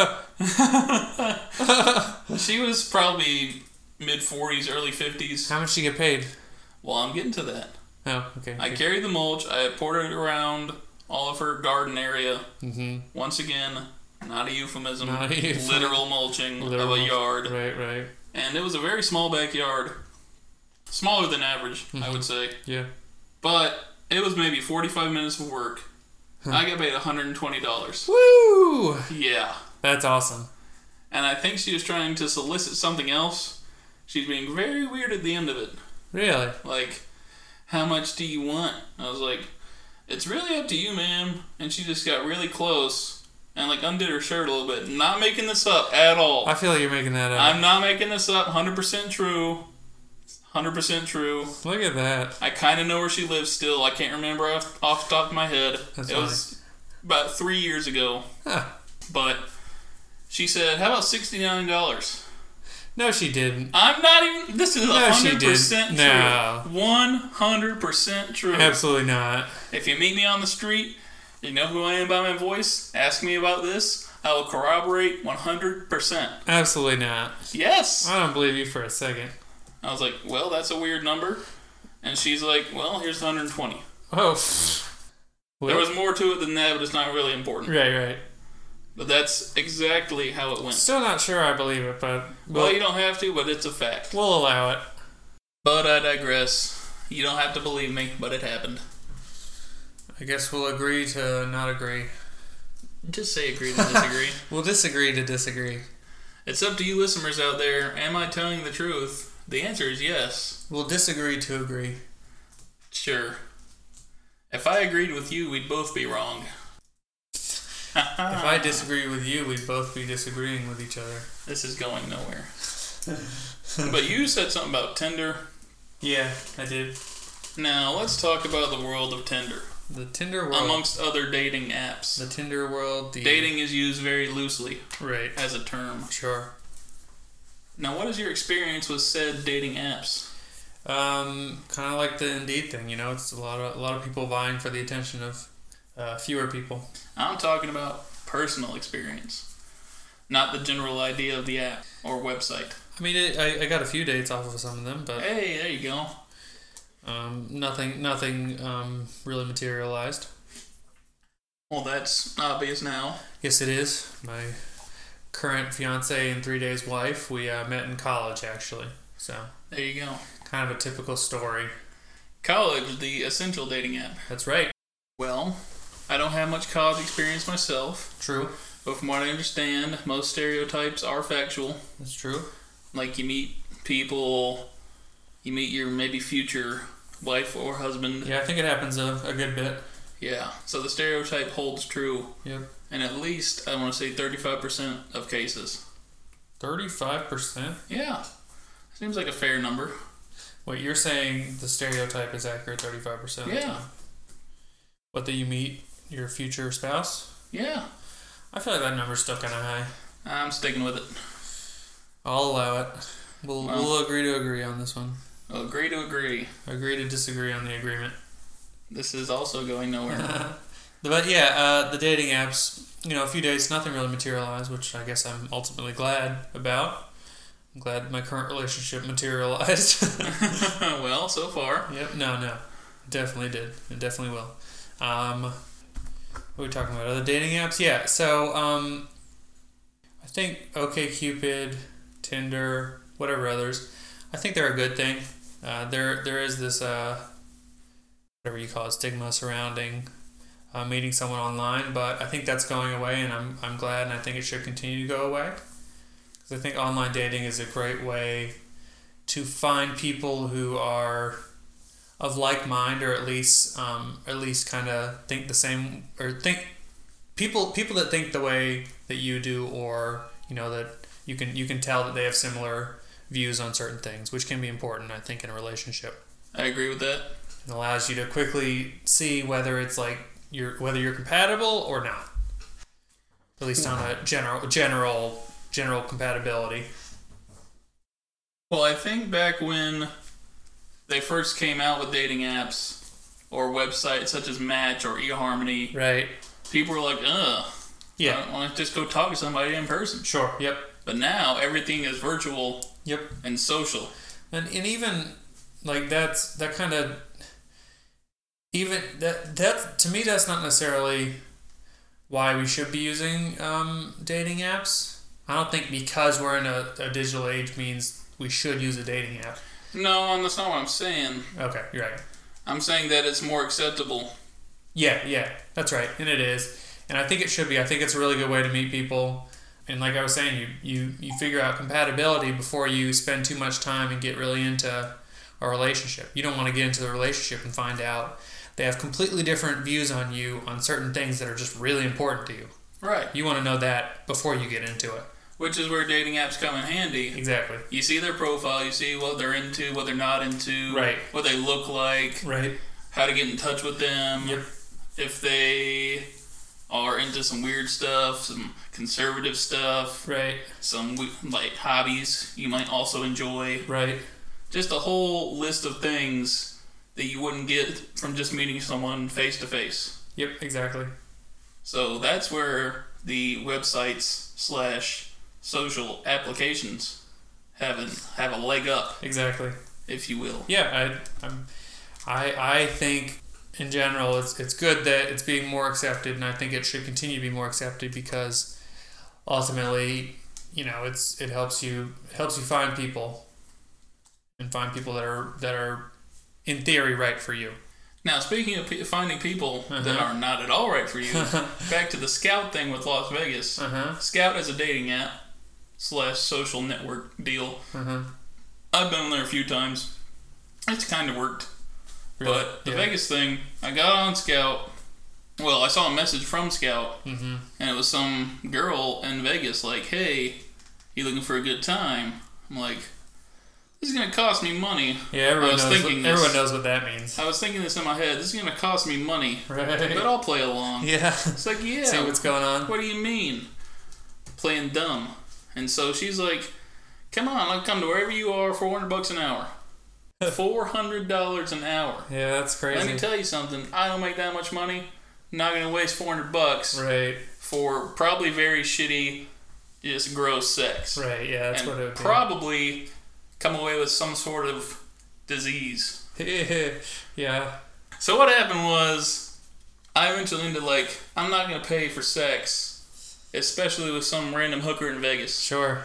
She was probably mid forties, early fifties. How much did you get paid? Well, I'm getting to that. Oh, okay. I okay. carried the mulch. I poured it around all of her garden area. Mm-hmm. Once again, not a euphemism. Not a euphemism. Literal mulching Literal of a yard. Right, right. And it was a very small backyard. Smaller than average, mm-hmm. I would say. Yeah. But it was maybe forty-five minutes of work. Huh. I got paid one hundred twenty dollars. Woo! Yeah. That's awesome. And I think she was trying to solicit something else. She's being very weird at the end of it. Really? Like, how much do you want? I was like, it's really up to you, ma'am. And she just got really close and, like, undid her shirt a little bit. Not making this up at all. I feel like you're making that up. I'm not making this up. one hundred percent true. one hundred percent true. Look at that. I kind of know where she lives still. I can't remember off, off the top of my head. That's it funny. was about three years ago. Huh. But she said, how about sixty-nine dollars? No, she didn't. I'm not even... This is no, one hundred percent she true. No. one hundred percent true. Absolutely not. If you meet me on the street, you know who I am by my voice, ask me about this, I will corroborate one hundred percent. Absolutely not. Yes. I don't believe you for a second. I was like, well, that's a weird number. And she's like, well, here's one hundred twenty. Oh. Well, there was more to it than that, but it's not really important. Right, right. But that's exactly how it went. Still not sure I believe it, but... Well, well, you don't have to, but it's a fact. We'll allow it. But I digress. You don't have to believe me, but it happened. I guess we'll agree to not agree. Just say agree to disagree. We'll disagree to disagree. It's up to you listeners out there. Am I telling the truth? The answer is yes. We'll disagree to agree. Sure. If I agreed with you, we'd both be wrong. If I disagree with you, we'd both be disagreeing with each other. This is going nowhere. But you said something about Tinder. Yeah, I did. Now, let's talk about the world of Tinder. The Tinder world. Amongst other dating apps. The Tinder world. The dating is used very loosely. Right. As a term. Sure. Now, what is your experience with said dating apps? Um, kind of like the Indeed thing, you know, it's a lot of a lot of people vying for the attention of uh, fewer people. I'm talking about personal experience, not the general idea of the app or website. I mean, it, I I got a few dates off of some of them, but hey, there you go. Um, nothing nothing um really materialized. Well, that's obvious now. Yes, it is. My current fiance and three days wife, we uh, met in college actually. So there you go. Kind of a typical story. College, the essential dating app. That's right. Well, I don't have much college experience myself. True. But from what I understand, most stereotypes are factual. That's true. Like you meet people, you meet your maybe future wife or husband. Yeah, I think it happens a, a good bit. Yeah, so the stereotype holds true. Yep. And at least, I want to say thirty-five percent of cases. thirty-five percent? Yeah. Seems like a fair number. Wait, you're saying the stereotype is accurate thirty-five percent of yeah. the time? What, that you meet your future spouse? Yeah. I feel like that number's still kind of high. I'm sticking with it. I'll allow it. We'll, well, we'll agree to agree on this one. We'll agree to agree. Agree to disagree on the agreement. This is also going nowhere. But yeah, uh, the dating apps, you know, a few days, nothing really materialized, which I guess I'm ultimately glad about. I'm glad my current relationship materialized. Well, so far. Yep, no, no. It definitely did. It definitely will. Um, what are we talking about? Other dating apps? Yeah, so um, I think OkCupid, Tinder, whatever others, I think they're a good thing. Uh, there, there is this, uh, whatever you call it, stigma surrounding uh, meeting someone online, but I think that's going away, and I'm I'm glad, and I think it should continue to go away. Because I think online dating is a great way to find people who are of like mind, or at least um, at least kind of think the same, or think people people that think the way that you do, or you know that you can you can tell that they have similar views on certain things, which can be important, I think, in a relationship. I agree with that. It allows you to quickly see whether it's like you're whether you're compatible or not. At least on a general general general compatibility. Well, I think back when they first came out with dating apps, or websites such as Match or eHarmony, right. people were like, ugh. Yeah. I want to just go talk to somebody in person. Sure. Yep. But now everything is virtual. Yep. And social. And and even like that's that kind of even that that to me that's not necessarily why we should be using um, dating apps. I don't think because we're in a, a digital age means we should use a dating app. No, that's not what I'm saying. Okay, you're right. I'm saying that it's more acceptable. Yeah, yeah, that's right, and it is. And I think it should be. I think it's a really good way to meet people. And like I was saying, you, you, you figure out compatibility before you spend too much time and get really into a relationship. You don't want to get into the relationship and find out they have completely different views on you on certain things that are just really important to you. Right. You want to know that before you get into it. Which is where dating apps come in handy. Exactly. You see their profile, you see what they're into, what they're not into, right. what they look like, right. how to get in touch with them, yep. if they are into some weird stuff, some conservative stuff, right. some like hobbies you might also enjoy, right. Just a whole list of things that you wouldn't get from just meeting someone face to face. Yep, exactly. So that's where the websites slash social applications have a, have a leg up. Exactly. If you will. Yeah, I I'm, I I think in general it's it's good that it's being more accepted, and I think it should continue to be more accepted because ultimately, you know, it's it helps you it helps you find people and find people that are that are in theory right for you. Now, speaking of p- finding people uh-huh. that are not at all right for you, back to the Scout thing with Las Vegas. Uh-huh. Scout is a dating app slash social network deal. Uh-huh. I've been on there a few times. It's kind of worked. Really? But the yeah. Vegas thing, I got on Scout. Well, I saw a message from Scout, mm-hmm. and it was some girl in Vegas like, hey, you looking for a good time? I'm like, this is going to cost me money. Yeah, everyone, I was knows, thinking what, everyone this. knows what that means. I was thinking this in my head. This is going to cost me money. Right. But I'll play along. Yeah. It's like, yeah. See what's going on. What do you mean? Playing dumb. And so she's like, come on, I'll come to wherever you are for four hundred bucks an hour. four hundred dollars an hour. Yeah, that's crazy. Let me tell you something. I don't make that much money. I'm not going to waste four hundred bucks right. for probably very shitty, just gross sex. Right, yeah, that's and what it would be. probably come away with some sort of disease. Yeah. So what happened was, I eventually ended like, I'm not going to pay for sex, especially with some random hooker in Vegas. Sure.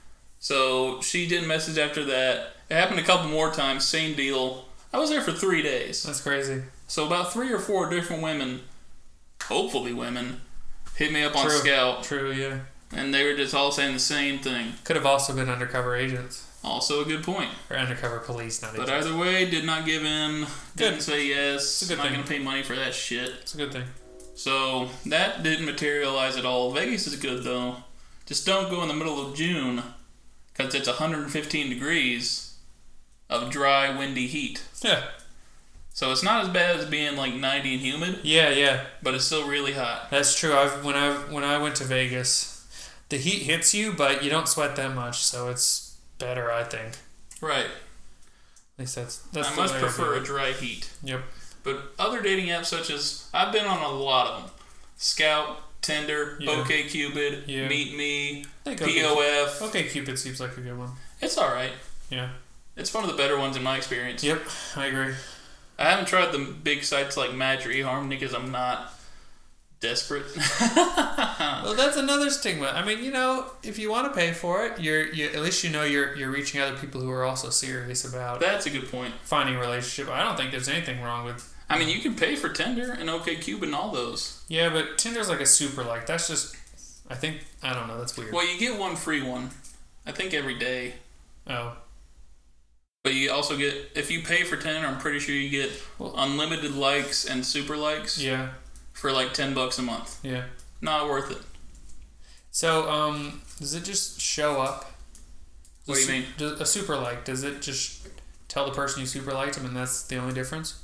So she did message after that. It happened a couple more times, same deal. I was there for three days. That's crazy. So about three or four different women, hopefully women, hit me up on True. Scout. True, yeah. And they were just all saying the same thing. Could have also been undercover agents. Also a good point. Or undercover police, not agents. But either way, did not give in. Didn't Good. say yes. It's a good not thing. going to pay money for that shit. It's a good thing. So that didn't materialize at all. Vegas is good though. Just don't go in the middle of June because it's one hundred fifteen degrees of dry, windy heat. Yeah. So it's not as bad as being like ninety and humid, Yeah, yeah. but it's still really hot. That's true. I've when I when I went to Vegas, the heat hits you, but you don't sweat that much, so it's better, I think. Right. At least that's that's I the much way prefer I a do dry heat. it. Yep. But other dating apps such as, I've been on a lot of them. Scout, Tinder, Yeah. OkCupid, Yeah. Meet Me, I think P O F. Okay, Cupid seems like a good one. It's alright. Yeah. It's one of the better ones in my experience. Yep, I agree. I haven't tried the big sites like Match or eHarmony because I'm not desperate. Well, that's another stigma. I mean, you know, if you want to pay for it, you're you at least you know you're you're reaching other people who are also serious about That's a good point. finding a relationship. I don't think there's anything wrong with. I mean, you can pay for Tinder and OkCupid and all those. Yeah, but Tinder's like a super like. That's just. I think I don't know. That's weird. Well, you get one free one. I think every day. Oh. But you also get, if you pay for Tinder, I'm pretty sure you get Well, unlimited likes and super likes yeah. for like ten bucks a month. Yeah. Not worth it. So, um, does it just show up? What do you Does- mean? Does, a super like, does it just tell the person you super liked them and that's the only difference?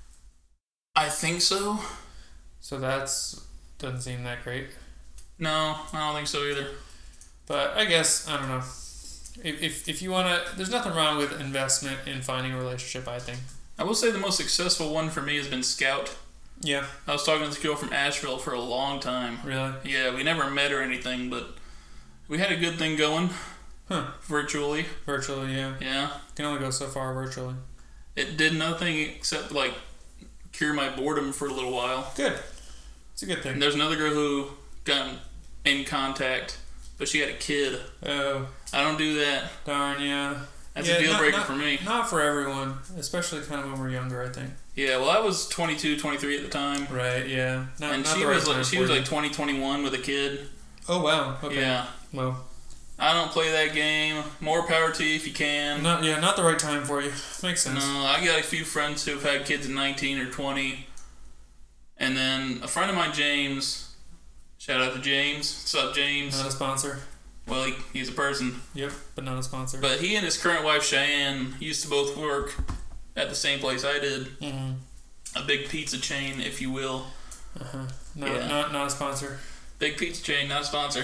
I think so. So that's, doesn't seem that great. No, I don't think so either. But I guess, I don't know. If, if, if you want to, there's nothing wrong with investment in finding a relationship, I think. I will say the most successful one for me has been Scout. Yeah. I was talking to this girl from Asheville for a long time. Really? Yeah, we never met or anything, but we had a good thing going. Huh. Virtually. Virtually, yeah. Yeah. Can only go so far virtually. It did nothing except, like, cure my boredom for a little while. Good. It's a good thing. And there's another girl who got in contact, but she had a kid. Oh. I don't do that. Darn, yeah. That's yeah, a deal not, breaker not, for me. Not for everyone, especially kind of when we're younger, I think. Yeah, well, I was twenty-two, twenty-three at the time. Right, yeah. Not, and not she the right was like time she for was you. like twenty, twenty-one with a kid. Oh, wow. Okay. Yeah. Well, I don't play that game. More power to you if you can. not yeah, not the right time for you. Makes sense. No, I got a few friends who've had kids at nineteen or twenty. And then a friend of mine, James, shout out to James. What's up, James? Not a sponsor. Well, he, he's a person. Yep, but not a sponsor. But he and his current wife, Cheyenne, used to both work at the same place I did. Mm-hmm. A big pizza chain, if you will. Uh-huh. No, Yeah. not, not a sponsor. Big pizza chain, not a sponsor.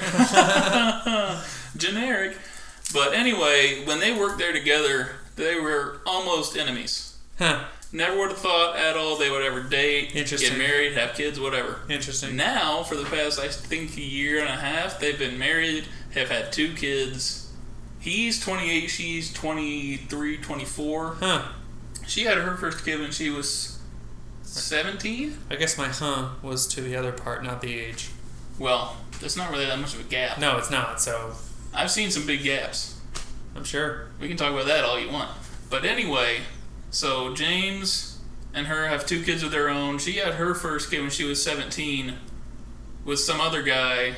Generic. But anyway, when they worked there together, they were almost enemies. Huh. Never would have thought at all they would ever date, Interesting. get married, have kids, whatever. Interesting. Now, for the past, I think, a year and a half, they've been married, have had two kids. He's twenty-eight, she's twenty-three, twenty-four. Huh. She had her first kid when she was seventeen? I guess my huh was to the other part, not the age. Well, there's not really that much of a gap. No, it's not, so I've seen some big gaps. I'm sure. We can talk about that all you want. But anyway, so James and her have two kids of their own. She had her first kid when she was seventeen with some other guy,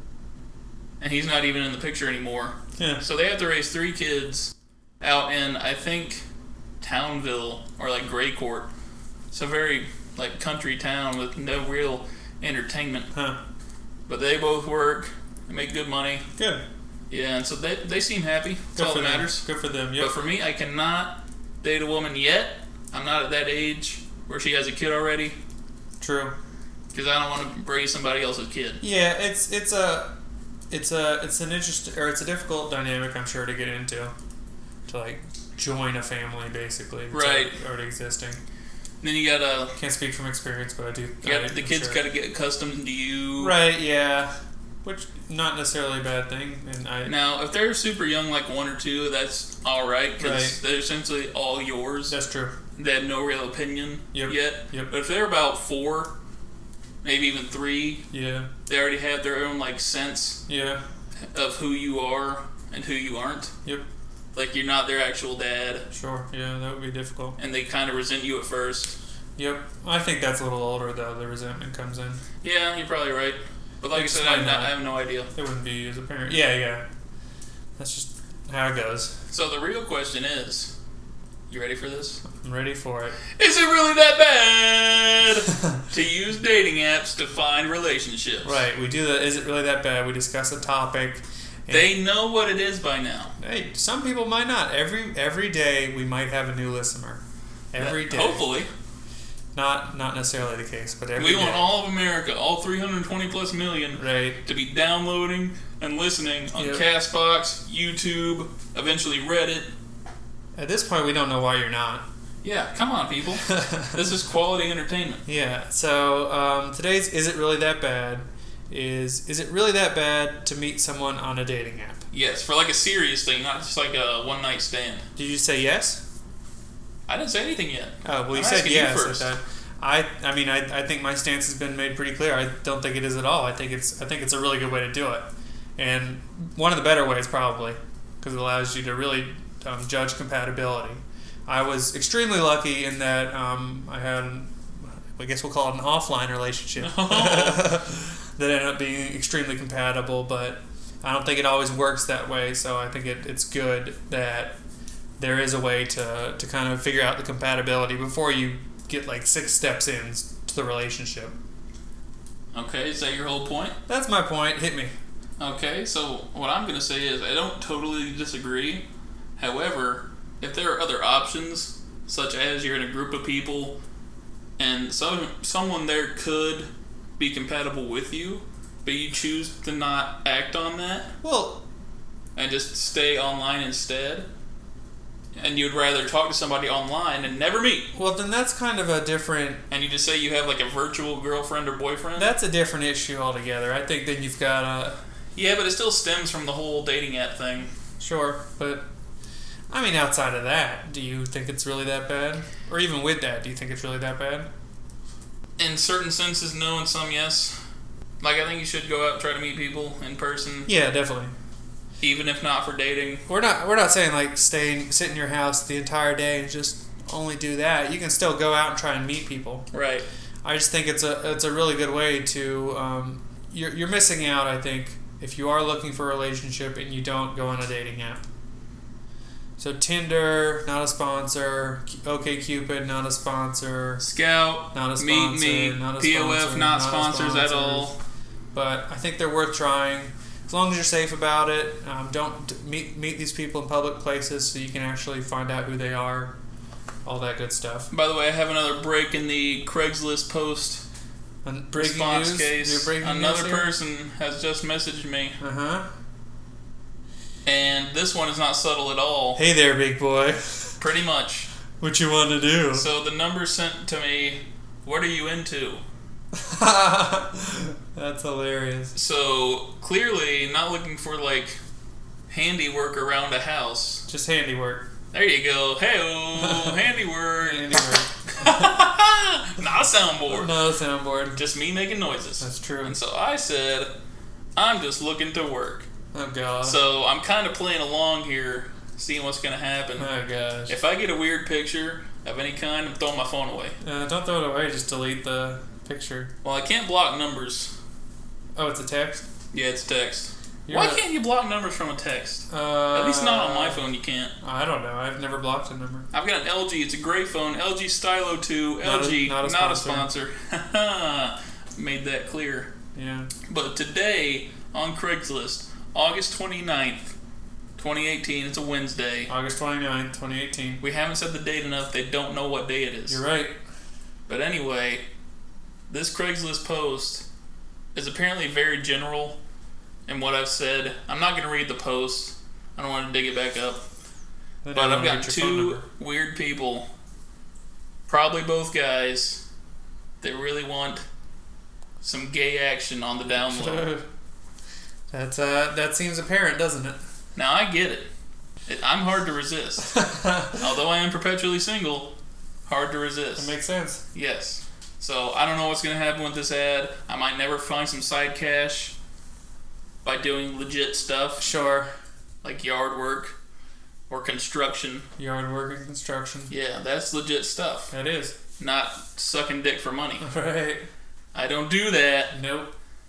and he's not even in the picture anymore. Yeah. So they have to raise three kids out in, I think, Townville or like Graycourt. It's a very like country town with no real entertainment. Huh. But they both work, they make good money. Good. Yeah, and so they they seem happy. That's Good all for that them. matters. Good for them. Yep. But for me, I cannot date a woman yet. I'm not at that age where she has a kid already. True. Because I don't want to raise somebody else's kid. Yeah, it's it's a it's a it's an interest or it's a difficult dynamic, I'm sure, to get into. To like join a family, basically. It's Right. Already existing. And then you gotta. Can't speak from experience, but I do. You gotta I, the I'm kids sure. gotta get accustomed to you. Right. Yeah. Which not necessarily a bad thing, and I. Now, if they're super young, like one or two, that's all right because Right. they're essentially all yours. That's true. They have no real opinion Yep. yet. Yep. But if they're about four, maybe even three, Yeah. they already have their own like sense Yeah. of who you are and who you aren't. Yep. Like you're not their actual dad, Sure. Yeah, that would be difficult. and they kind of resent you at first. Yep. I think that's a little older though. The resentment comes in. Yeah, you're probably right. But like It's I said, I have, fine no, now. I have no idea. It wouldn't be as a parent. Yeah. Yeah. That's just how it goes. So the real question is, you ready for this? I'm ready for it. Is it really that bad to use dating apps to find relationships? Right. We do the. Is it really that bad? We discuss a topic. and- They know what it is by now. Hey, some people might not. Every every day we might have a new listener. Every day. Hopefully. Not not necessarily the case, but every We day. want all of America, all three hundred twenty plus million, Right. to be downloading and listening on Yep. CastBox, YouTube, eventually Reddit. At this point, we don't know why you're not. Yeah, come on, people. This is quality entertainment. Yeah. So um, today's is it really that bad? Is is it really that bad to meet someone on a dating app? Yes, for like a serious thing, not just like a one night stand. Did you say yes? I didn't say anything yet. Oh well, you I'm said asking you yes. first. I, thought- I I mean I, I think my stance has been made pretty clear. I don't think it is at all. I think it's I think it's a really good way to do it, and one of the better ways probably because it allows you to really um, judge compatibility. I was extremely lucky in that um, I had, I guess we'll call it an offline relationship that ended up being extremely compatible, but I don't think it always works that way, so I think it, it's good that there is a way to, to kind of figure out the compatibility before you get like six steps in to the relationship. Okay, is that your whole point? That's my point. Hit me. Okay, so what I'm going to say is I don't totally disagree. However, if there are other options, such as you're in a group of people and some someone there could be compatible with you, but you choose to not act on that Well, and just stay online instead, and you'd rather talk to somebody online and never meet. Well, then that's kind of a different... And you just say you have like a virtual girlfriend or boyfriend? That's a different issue altogether. I think then you've got a... Yeah, but it still stems from the whole dating app thing. Sure, but... I mean, outside of that, do you think it's really that bad? Or even with that, do you think it's really that bad? In certain senses, no. In some, yes. Like, I think you should go out and try to meet people in person. Yeah, definitely. Even if not for dating. We're not we're not saying like stay sit in your house the entire day and just only do that. You can still go out and try and meet people. Right. I just think it's a it's a really good way to um, you're you're missing out, I think, if you are looking for a relationship and you don't go on a dating app. So Tinder, not a sponsor. OkCupid, not a sponsor. Scout, not a sponsor. Meet Me, not a P O F, sponsor, not, not sponsors sponsors. at all. But I think they're worth trying. As long as you're safe about it, um, don't meet meet these people in public places so you can actually find out who they are, all that good stuff. By the way, I have another break in the Craigslist post And breaking response news? case. Breaking Another news here? person has just messaged me, Uh huh. and this one is not subtle at all. Hey there, big boy. Pretty much. What you want to do? So the number sent to me, what are you into? That's hilarious. So clearly not looking for like handiwork around a house. Just handiwork. There you go. Hey-o, handiwork. Handiwork. Not a soundboard. No soundboard. Just me making noises. That's true. And so I said, I'm just looking to work. Oh god. So I'm kind of playing along here, seeing what's going to happen. Oh gosh. If I get a weird picture of any kind, I'm throwing my phone away. Uh, don't throw it away. Just delete the picture. Well, I can't block numbers. Oh, it's a text? Yeah, it's text. You're Why a- can't you block numbers from a text? Uh, At least not on my phone, you can't. I don't know. I've never blocked a number. I've got an L G. It's a great phone. L G Stylo two. Not a- L G. not a not a sponsor. sponsor. Made that clear. Yeah. But today, on Craigslist, August twenty-ninth, twenty eighteen, it's a Wednesday. August twenty-ninth, twenty eighteen. We haven't said the date enough. They don't know what day it is. You're right. But anyway, this Craigslist post is apparently very general in what I've said. I'm not going to read the post. I don't want to dig it back up. Then But I I've wanna got get your phone two number. weird people, probably both guys, that really want some gay action on the down low. That's uh, that seems apparent, doesn't it? Now, I get it. it. I'm hard to resist. Although I am perpetually single, hard to resist. That makes sense. Yes. So, I don't know what's going to happen with this ad. I might never find some side cash by doing legit stuff, Sure. like yard work or construction. Yard work and construction. Yeah, that's legit stuff. That is. Not sucking dick for money. Right. I don't do that. Nope.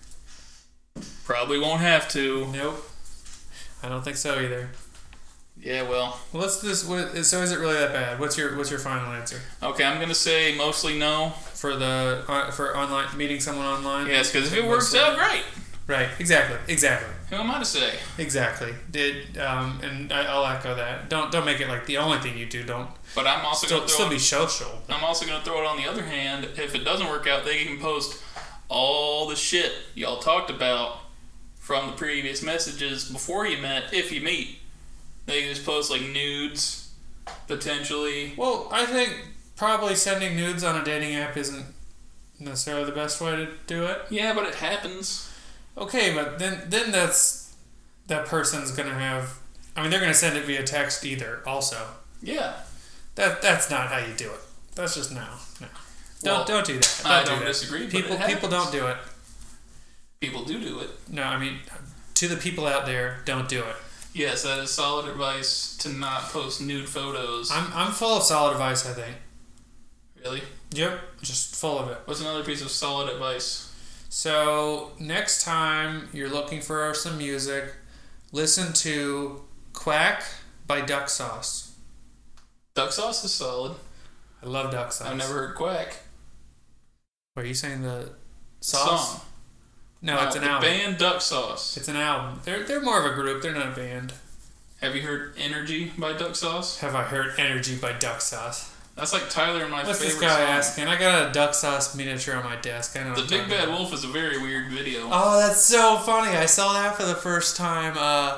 Probably won't have to. Nope. I don't think so either. Yeah, well. Well, let's do this. What, so is it really that bad? What's your What's your final answer Okay, I'm going to say mostly no. for the uh, for online meeting someone online? Yes, because if it works Mostly- out, great. Right. Exactly. Exactly. Who am I to say? Exactly. Did um and I, I'll echo that. Don't don't make it like the only thing you do. Don't But I'm also still going to still throw be social. I'm also going to throw it on the other hand. If it doesn't work out, they can post all the shit y'all talked about from the previous messages before you met, if you meet. They can just post like nudes, potentially. Well, I think probably sending nudes on a dating app isn't necessarily the best way to do it. Yeah, but it happens. Okay, but then then that's that person's gonna have. I mean, they're gonna send it via text either. Also, Yeah. that that's not how you do it. That's just no, no. Don't Well, don't do that. Don't I do don't that. disagree, but People it people don't happens. do it. People do do it. No, I mean, to the people out there, don't do it. Yes, that is solid advice to not post nude photos. I'm I'm full of solid advice. I think. Really? Yep, just full of it. What's another piece of solid advice? So next time you're looking for some music, listen to "Quack" by Duck Sauce. Duck sauce is solid. I love Duck Sauce. I've never heard quack. Are you saying the sauce? Song. No, it's an the album. band Duck Sauce. It's an album. They're they're more of a group. They're not a band. Have you heard Energy by Duck Sauce? Have I heard "Energy" by Duck Sauce? That's like Tyler and my What's favorite this guy song. asking? I got a Duck Sauce miniature on my desk. I know. The what Big I'm Bad talking about. Wolf is a very weird video. Oh, that's so funny! I saw that for the first time. Uh,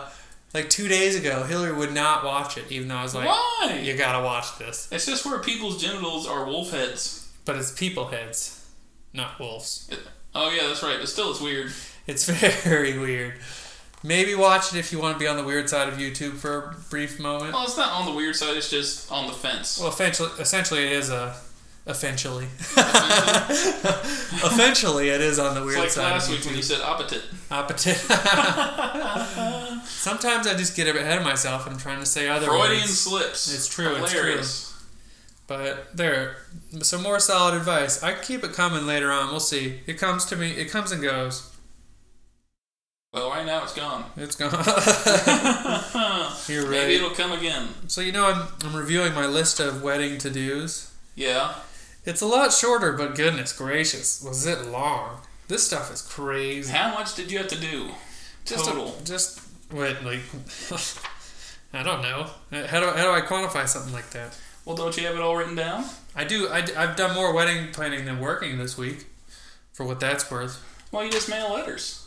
Like two days ago, Hillary would not watch it, even though I was like, why? You gotta watch this. It's just where people's genitals are wolf heads. But it's people heads, not wolves. It, oh yeah, that's right. But still, it's weird. It's very weird. Maybe watch it if you want to be on the weird side of YouTube for a brief moment. Well, it's not on the weird side. It's just on the fence. Well, essentially, essentially it is a... Essentially. Essentially, it is on the weird it's like side last of week YouTube. when you said opposite. Opposite. Sometimes I just get ahead of myself and I'm trying to say other Freudian words. slips. It's true. Hilarious. It's true. But there, some more solid advice. I keep it coming later on. We'll see. It comes to me. It comes and goes. Well, right now it's gone. It's gone. You're right. Maybe it'll come again. So you know, I'm I'm reviewing my list of wedding to dos. Yeah. It's a lot shorter, but goodness gracious, was it long? This stuff is crazy. How much did you have to do? Just Total. A, just what like I don't know. How do how do I quantify something like that? Well, don't you have it all written down? I do. I, I've done more wedding planning than working this week, for what that's worth. Well, you just mail letters.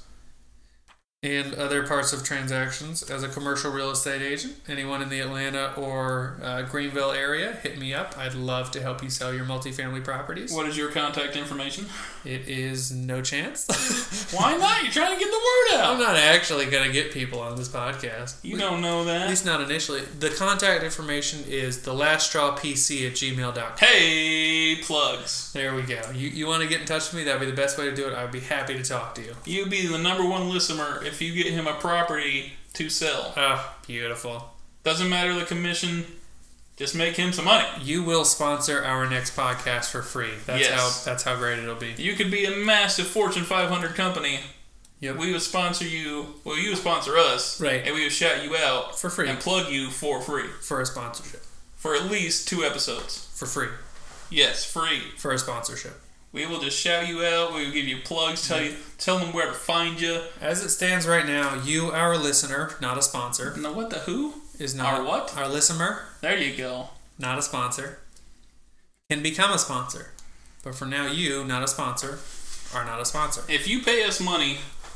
And other parts of transactions as a commercial real estate agent. Anyone in the Atlanta or uh, Greenville area, hit me up. I'd love to help you sell your multifamily properties. What is your contact information? It is no chance. Why not? You're trying to get the word out. I'm not actually going to get people on this podcast. You don't know that. At least not initially. The contact information is the last straw p c at gmail dot com. Hey, plugs. There we go. You you want to get in touch with me? That would be the best way to do it. I would be happy to talk to you. You be the number one listener if you get him a property to sell. Oh, beautiful. Doesn't matter the commission. Just make him some money. You will sponsor our next podcast for free. That's Yes. how that's how great it'll be. You could be a massive Fortune five hundred company. Yep. We would sponsor you. Well, you would sponsor us. Right. And we would shout you out. For free. And plug you for free. For a sponsorship. For at least two episodes. For free. Yes, free. For a sponsorship. We will just shout you out. We will give you plugs. Tell you, tell them where to find you. As it stands right now, you, our listener, not a sponsor, No, what the who? is not Our what? Our listener, There you go. not a sponsor, can become a sponsor. But for now, you, not a sponsor, are not a sponsor. If you pay us money,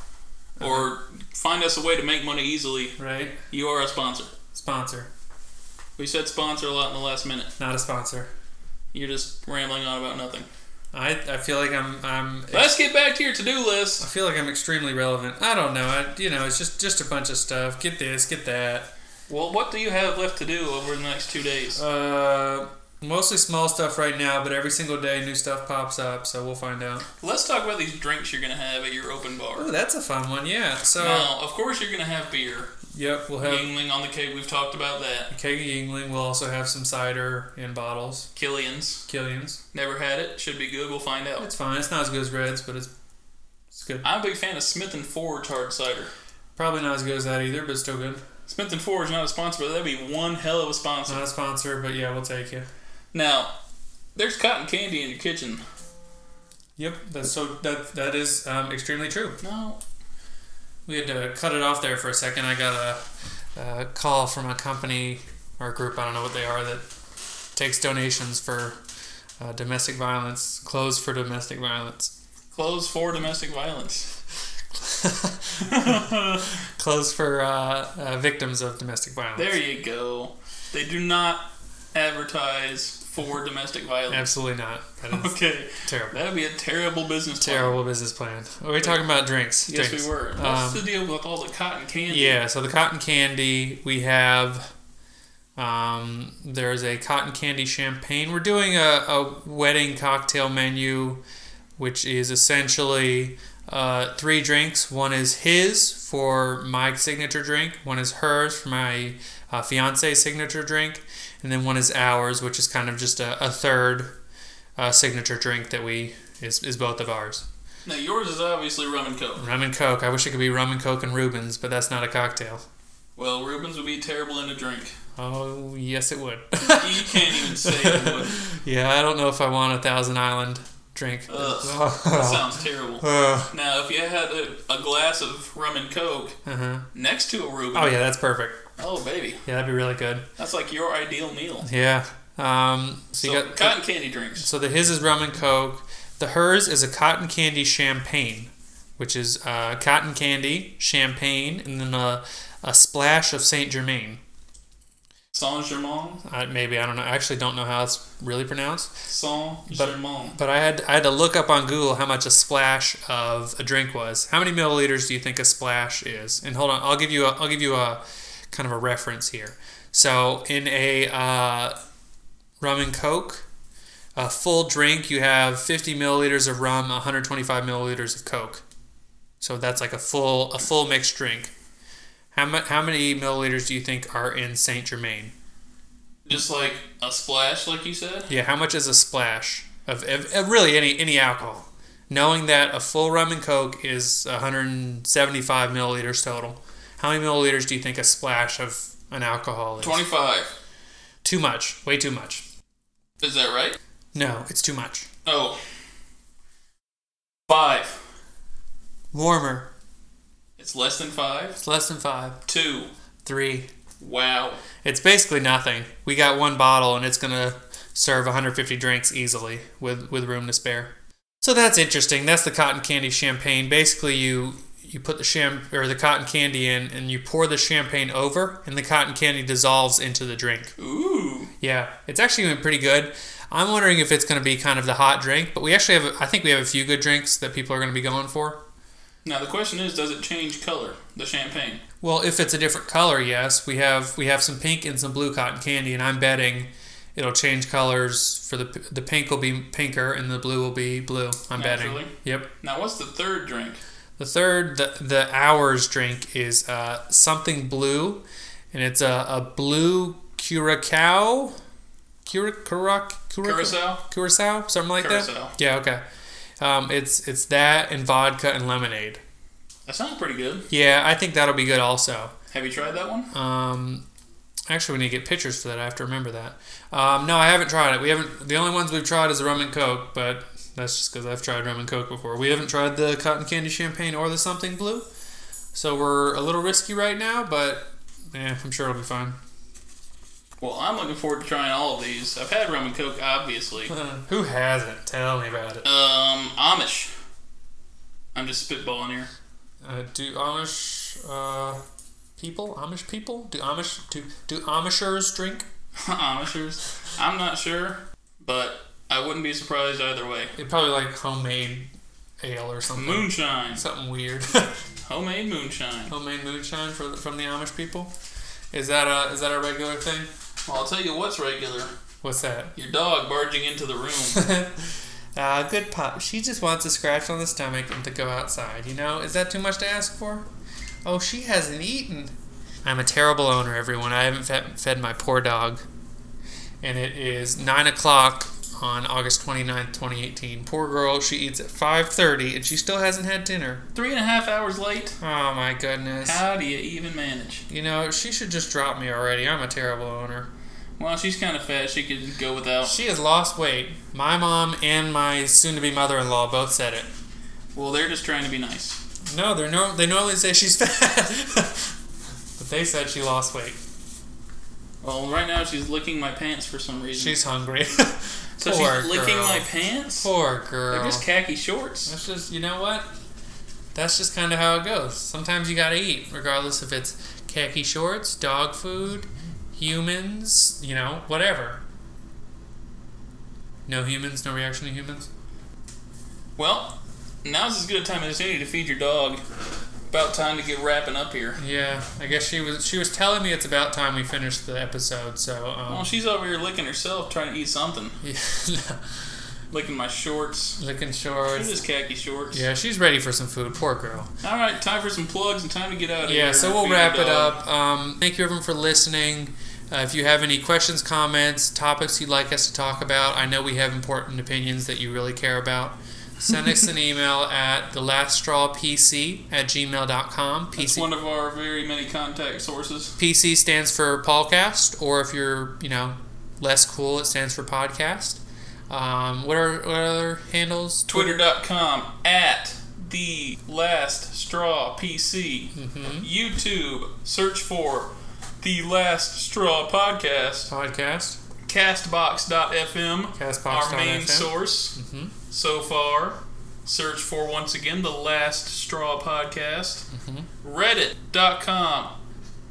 or find us a way to make money easily, Right? you are a sponsor. Sponsor, We said sponsor a lot in the last minute. not a sponsor. You're just rambling on about nothing. I, I feel like I'm I'm Let's get back to your to-do I list. feel like I'm extremely relevant. I don't know. I you know it's just just a bunch of stuff. Get this, get that. Well, what do you have left to do over the next two days? Uh, mostly small stuff right now, but every single day new stuff pops up, so we'll find out. Let's talk about these drinks you're going to have at your open bar. Oh, that's a fun one. Yeah. So Now, of course you're going to have beer. yep, we'll have Yingling on the keg, we've talked about that. keg of Yingling. We'll also have some cider in bottles. Killian's. Killian's. Never had it. Should be good. We'll find out. It's fine. It's not as good as Reds, but it's it's good. I'm a big fan of Smith and Forge hard cider. Probably not as good as that either, but still good. Smith and Forge not a sponsor, but that'd be one hell of a sponsor. Not a sponsor, but yeah, we'll take you. Now, there's cotton candy in your kitchen. Yep. That's so that that is um, extremely true. No. We had to cut it off there for a second. I got a, a call from a company or a group, I don't know what they are, that takes donations for uh, domestic violence, clothes for domestic violence. Clothes for domestic violence. Clothes for uh, uh, victims of domestic violence. There you go. They do not advertise for domestic violence. Absolutely not. That is Okay. terrible. That would be a terrible business plan. Terrible business plan. Are we talking about drinks? Yes, drinks. we were. What's Um, the deal with all the cotton candy? Yeah, so the cotton candy, we have, um, there's a cotton candy champagne. We're doing a, a wedding cocktail menu, which is essentially uh, three drinks. One is his for my signature drink, one is hers for my uh, fiance's signature drink, and then one is ours, which is kind of just a, a third uh, signature drink that we is, is both of ours. Now, yours is obviously rum and coke. Rum and Coke. I wish it could be rum and Coke and Rubens, but that's not a cocktail. Well, Rubens would be terrible in a drink. Oh, yes, it would. You can't even say it would. Yeah, I don't know if I want a Thousand Island drink. Ugh, that sounds terrible. Ugh. Now, if you had a, a glass of rum and coke Uh-huh. next to a Reuben, Oh, yeah, that's perfect. oh baby, Yeah, that'd be really good. that's like your ideal meal. Yeah. Um, so, So, you got cotton candy drinks. so the his is rum and Coke. The hers is a cotton candy champagne, which is uh, cotton candy, champagne, and then a, a splash of Saint Germain. Saint Germain? Uh, maybe, I don't know. I actually don't know how it's really pronounced. Saint But, Germain. but I had I had to look up on Google how much a splash of a drink was. How many milliliters do you think a splash is? And hold on, I'll give you a I'll give you a kind of a reference here. So in a uh, rum and coke, a full drink, you have fifty milliliters of rum, one hundred twenty-five milliliters of coke. So that's like a full a full mixed drink. How mu- how many milliliters do you think are in Saint Germain? Just like a splash, like you said? Yeah, how much is a splash of, of, of really any any alcohol? Knowing that a full rum and coke is one hundred seventy-five milliliters total, how many milliliters do you think a splash of an alcohol is? twenty-five. Too much. Way too much. Is that right? No, it's too much. Oh. Five. Warmer. It's less than five? It's less than five. Two. Three. Wow. It's basically nothing. We got one bottle and it's going to serve one hundred fifty drinks easily with, with room to spare. So that's interesting. That's the cotton candy champagne. Basically, you you put the sham or the cotton candy in and you pour the champagne over and the cotton candy dissolves into the drink. Ooh. Yeah, it's actually been pretty good. I'm wondering if it's going to be kind of the hot drink, but we actually have, a, I think we have a few good drinks that people are going to be going for. Now the question is, does it change color, the champagne? Well, if it's a different color, yes. We have we have some pink and some blue cotton candy, and I'm betting it'll change colors. For the the pink will be pinker, and the blue will be blue. I'm Naturally. betting. Yep. Now what's the third drink? The third, the the hours drink is uh, something blue, and it's a, a blue curacao, Cura, cura, cura, Curacao? Curacao, something like Curacao. that. Yeah. Okay. Um, it's it's that and vodka and lemonade. That sounds pretty good. Yeah, I think that'll be good also. Have you tried that one? Um, actually, we need to get pictures for that. I have to remember that. Um, no, I haven't tried it. We haven't. The only ones we've tried is the rum and coke, but that's just because I've tried rum and coke before. We haven't tried the cotton candy champagne or the something blue, so we're a little risky right now. But yeah, I'm sure it'll be fine. Well, I'm looking forward to trying all of these. I've had rum and coke, obviously. Who hasn't? Tell me about it. Um, Amish. I'm just spitballing here. Uh, do Amish uh, people, Amish people, do Amish do do Amishers drink? Amishers? I'm not sure, but I wouldn't be surprised either way. They probably like homemade ale or something. Moonshine. Something weird. Homemade moonshine. Homemade moonshine for the, from the Amish people. Is that a is that a regular thing? Well, I'll tell you what's regular. What's that? Your dog barging into the room. uh, good pup. She just wants a scratch on the stomach and to go outside. You know, is that too much to ask for? Oh, she hasn't eaten. I'm a terrible owner, everyone. I haven't fed, fed my poor dog. And it is nine o'clock on August twenty-ninth, twenty eighteen. Poor girl, she eats at five thirty and she still hasn't had dinner. Three and a half hours late? Oh my goodness. How do you even manage? You know, she should just drop me already. I'm a terrible owner. Well, she's kind of fat. She could go without. She has lost weight. My mom and my soon-to-be mother-in-law both said it. Well, they're just trying to be nice. No, they're no. They normally say she's fat, but they said she lost weight. Well, right now she's licking my pants for some reason. She's hungry. So Poor she's licking girl. my pants? Poor girl. They're just khaki shorts. That's just, you know what? That's just kind of how it goes. Sometimes you gotta eat, regardless if it's khaki shorts, dog food, humans, you know, whatever. No humans, no reaction to humans? Well, now's as good a time as any to feed your dog. About time to get wrapping up here. Yeah, I guess she was she was telling me it's about time we finished the episode, so... Um, well, she's over here licking herself, trying to eat something. Yeah. Licking my shorts. Licking shorts. Just khaki shorts. Yeah, she's ready for some food. Poor girl. All right, time for some plugs and time to get out of yeah, here. Yeah, so we'll wrap it up. Um, thank you, everyone, for listening. Uh, if you have any questions, comments, topics you'd like us to talk about, I know we have important opinions that you really care about. Send us an email at the last straw p c at gmail dot com. P C, That's one of our very many contact sources. P C stands for Paulcast, or if you're, you know, less cool, it stands for Podcast. Um, what are what other handles? Twitter dot com at the last straw P C. Mm-hmm. YouTube, search for the last straw podcast. Podcast. Castbox dot f m, Castbox our main dot f m. source Mm-hmm. so far. Search for, once again, the Last Straw Podcast. Mm-hmm. Reddit dot com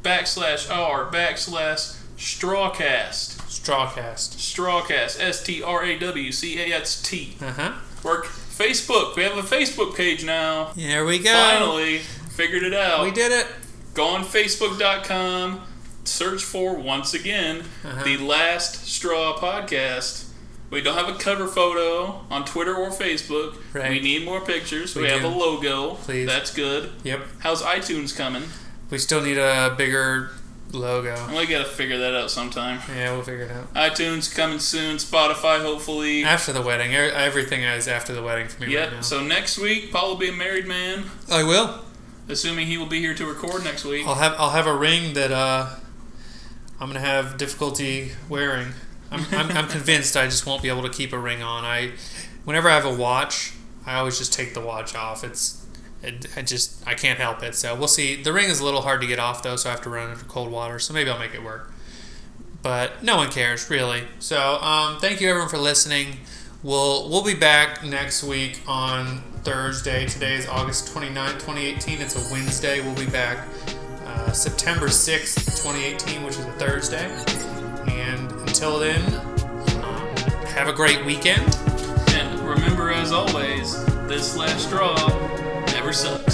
backslash r backslash strawcast. Strawcast. Strawcast. S T R A W C A S T. Uh-huh. Work. Facebook. We have a Facebook page now. There we go. Finally. Figured it out. We did it. Go on Facebook dot com. Search for, once again, uh-huh. the Last Straw Podcast. We don't have a cover photo on Twitter or Facebook. Right. We need more pictures. We, we have do. a logo. Please. That's good. Yep. How's iTunes coming? We still need a bigger logo. We gotta figure that out sometime. Yeah, we'll figure it out. iTunes coming soon. Spotify, hopefully. After the wedding. Everything is after the wedding for me yep. right now. So next week, Paul will be a married man. I will. Assuming he will be here to record next week. I'll have I'll have a ring that uh, I'm gonna have difficulty wearing. I'm, I'm I'm convinced I just won't be able to keep a ring on. I, whenever I have a watch, I always just take the watch off. It's, it, I just I can't help it. So we'll see. The ring is a little hard to get off though, so I have to run it into cold water. So maybe I'll make it work. But no one cares really. So um, thank you everyone for listening. We'll we'll be back next week on Thursday. Today is August twenty-ninth, twenty eighteen. It's a Wednesday. We'll be back uh, September sixth, twenty eighteen, which is a Thursday. And until then, um, have a great weekend. And remember, as always, this last straw never sucks.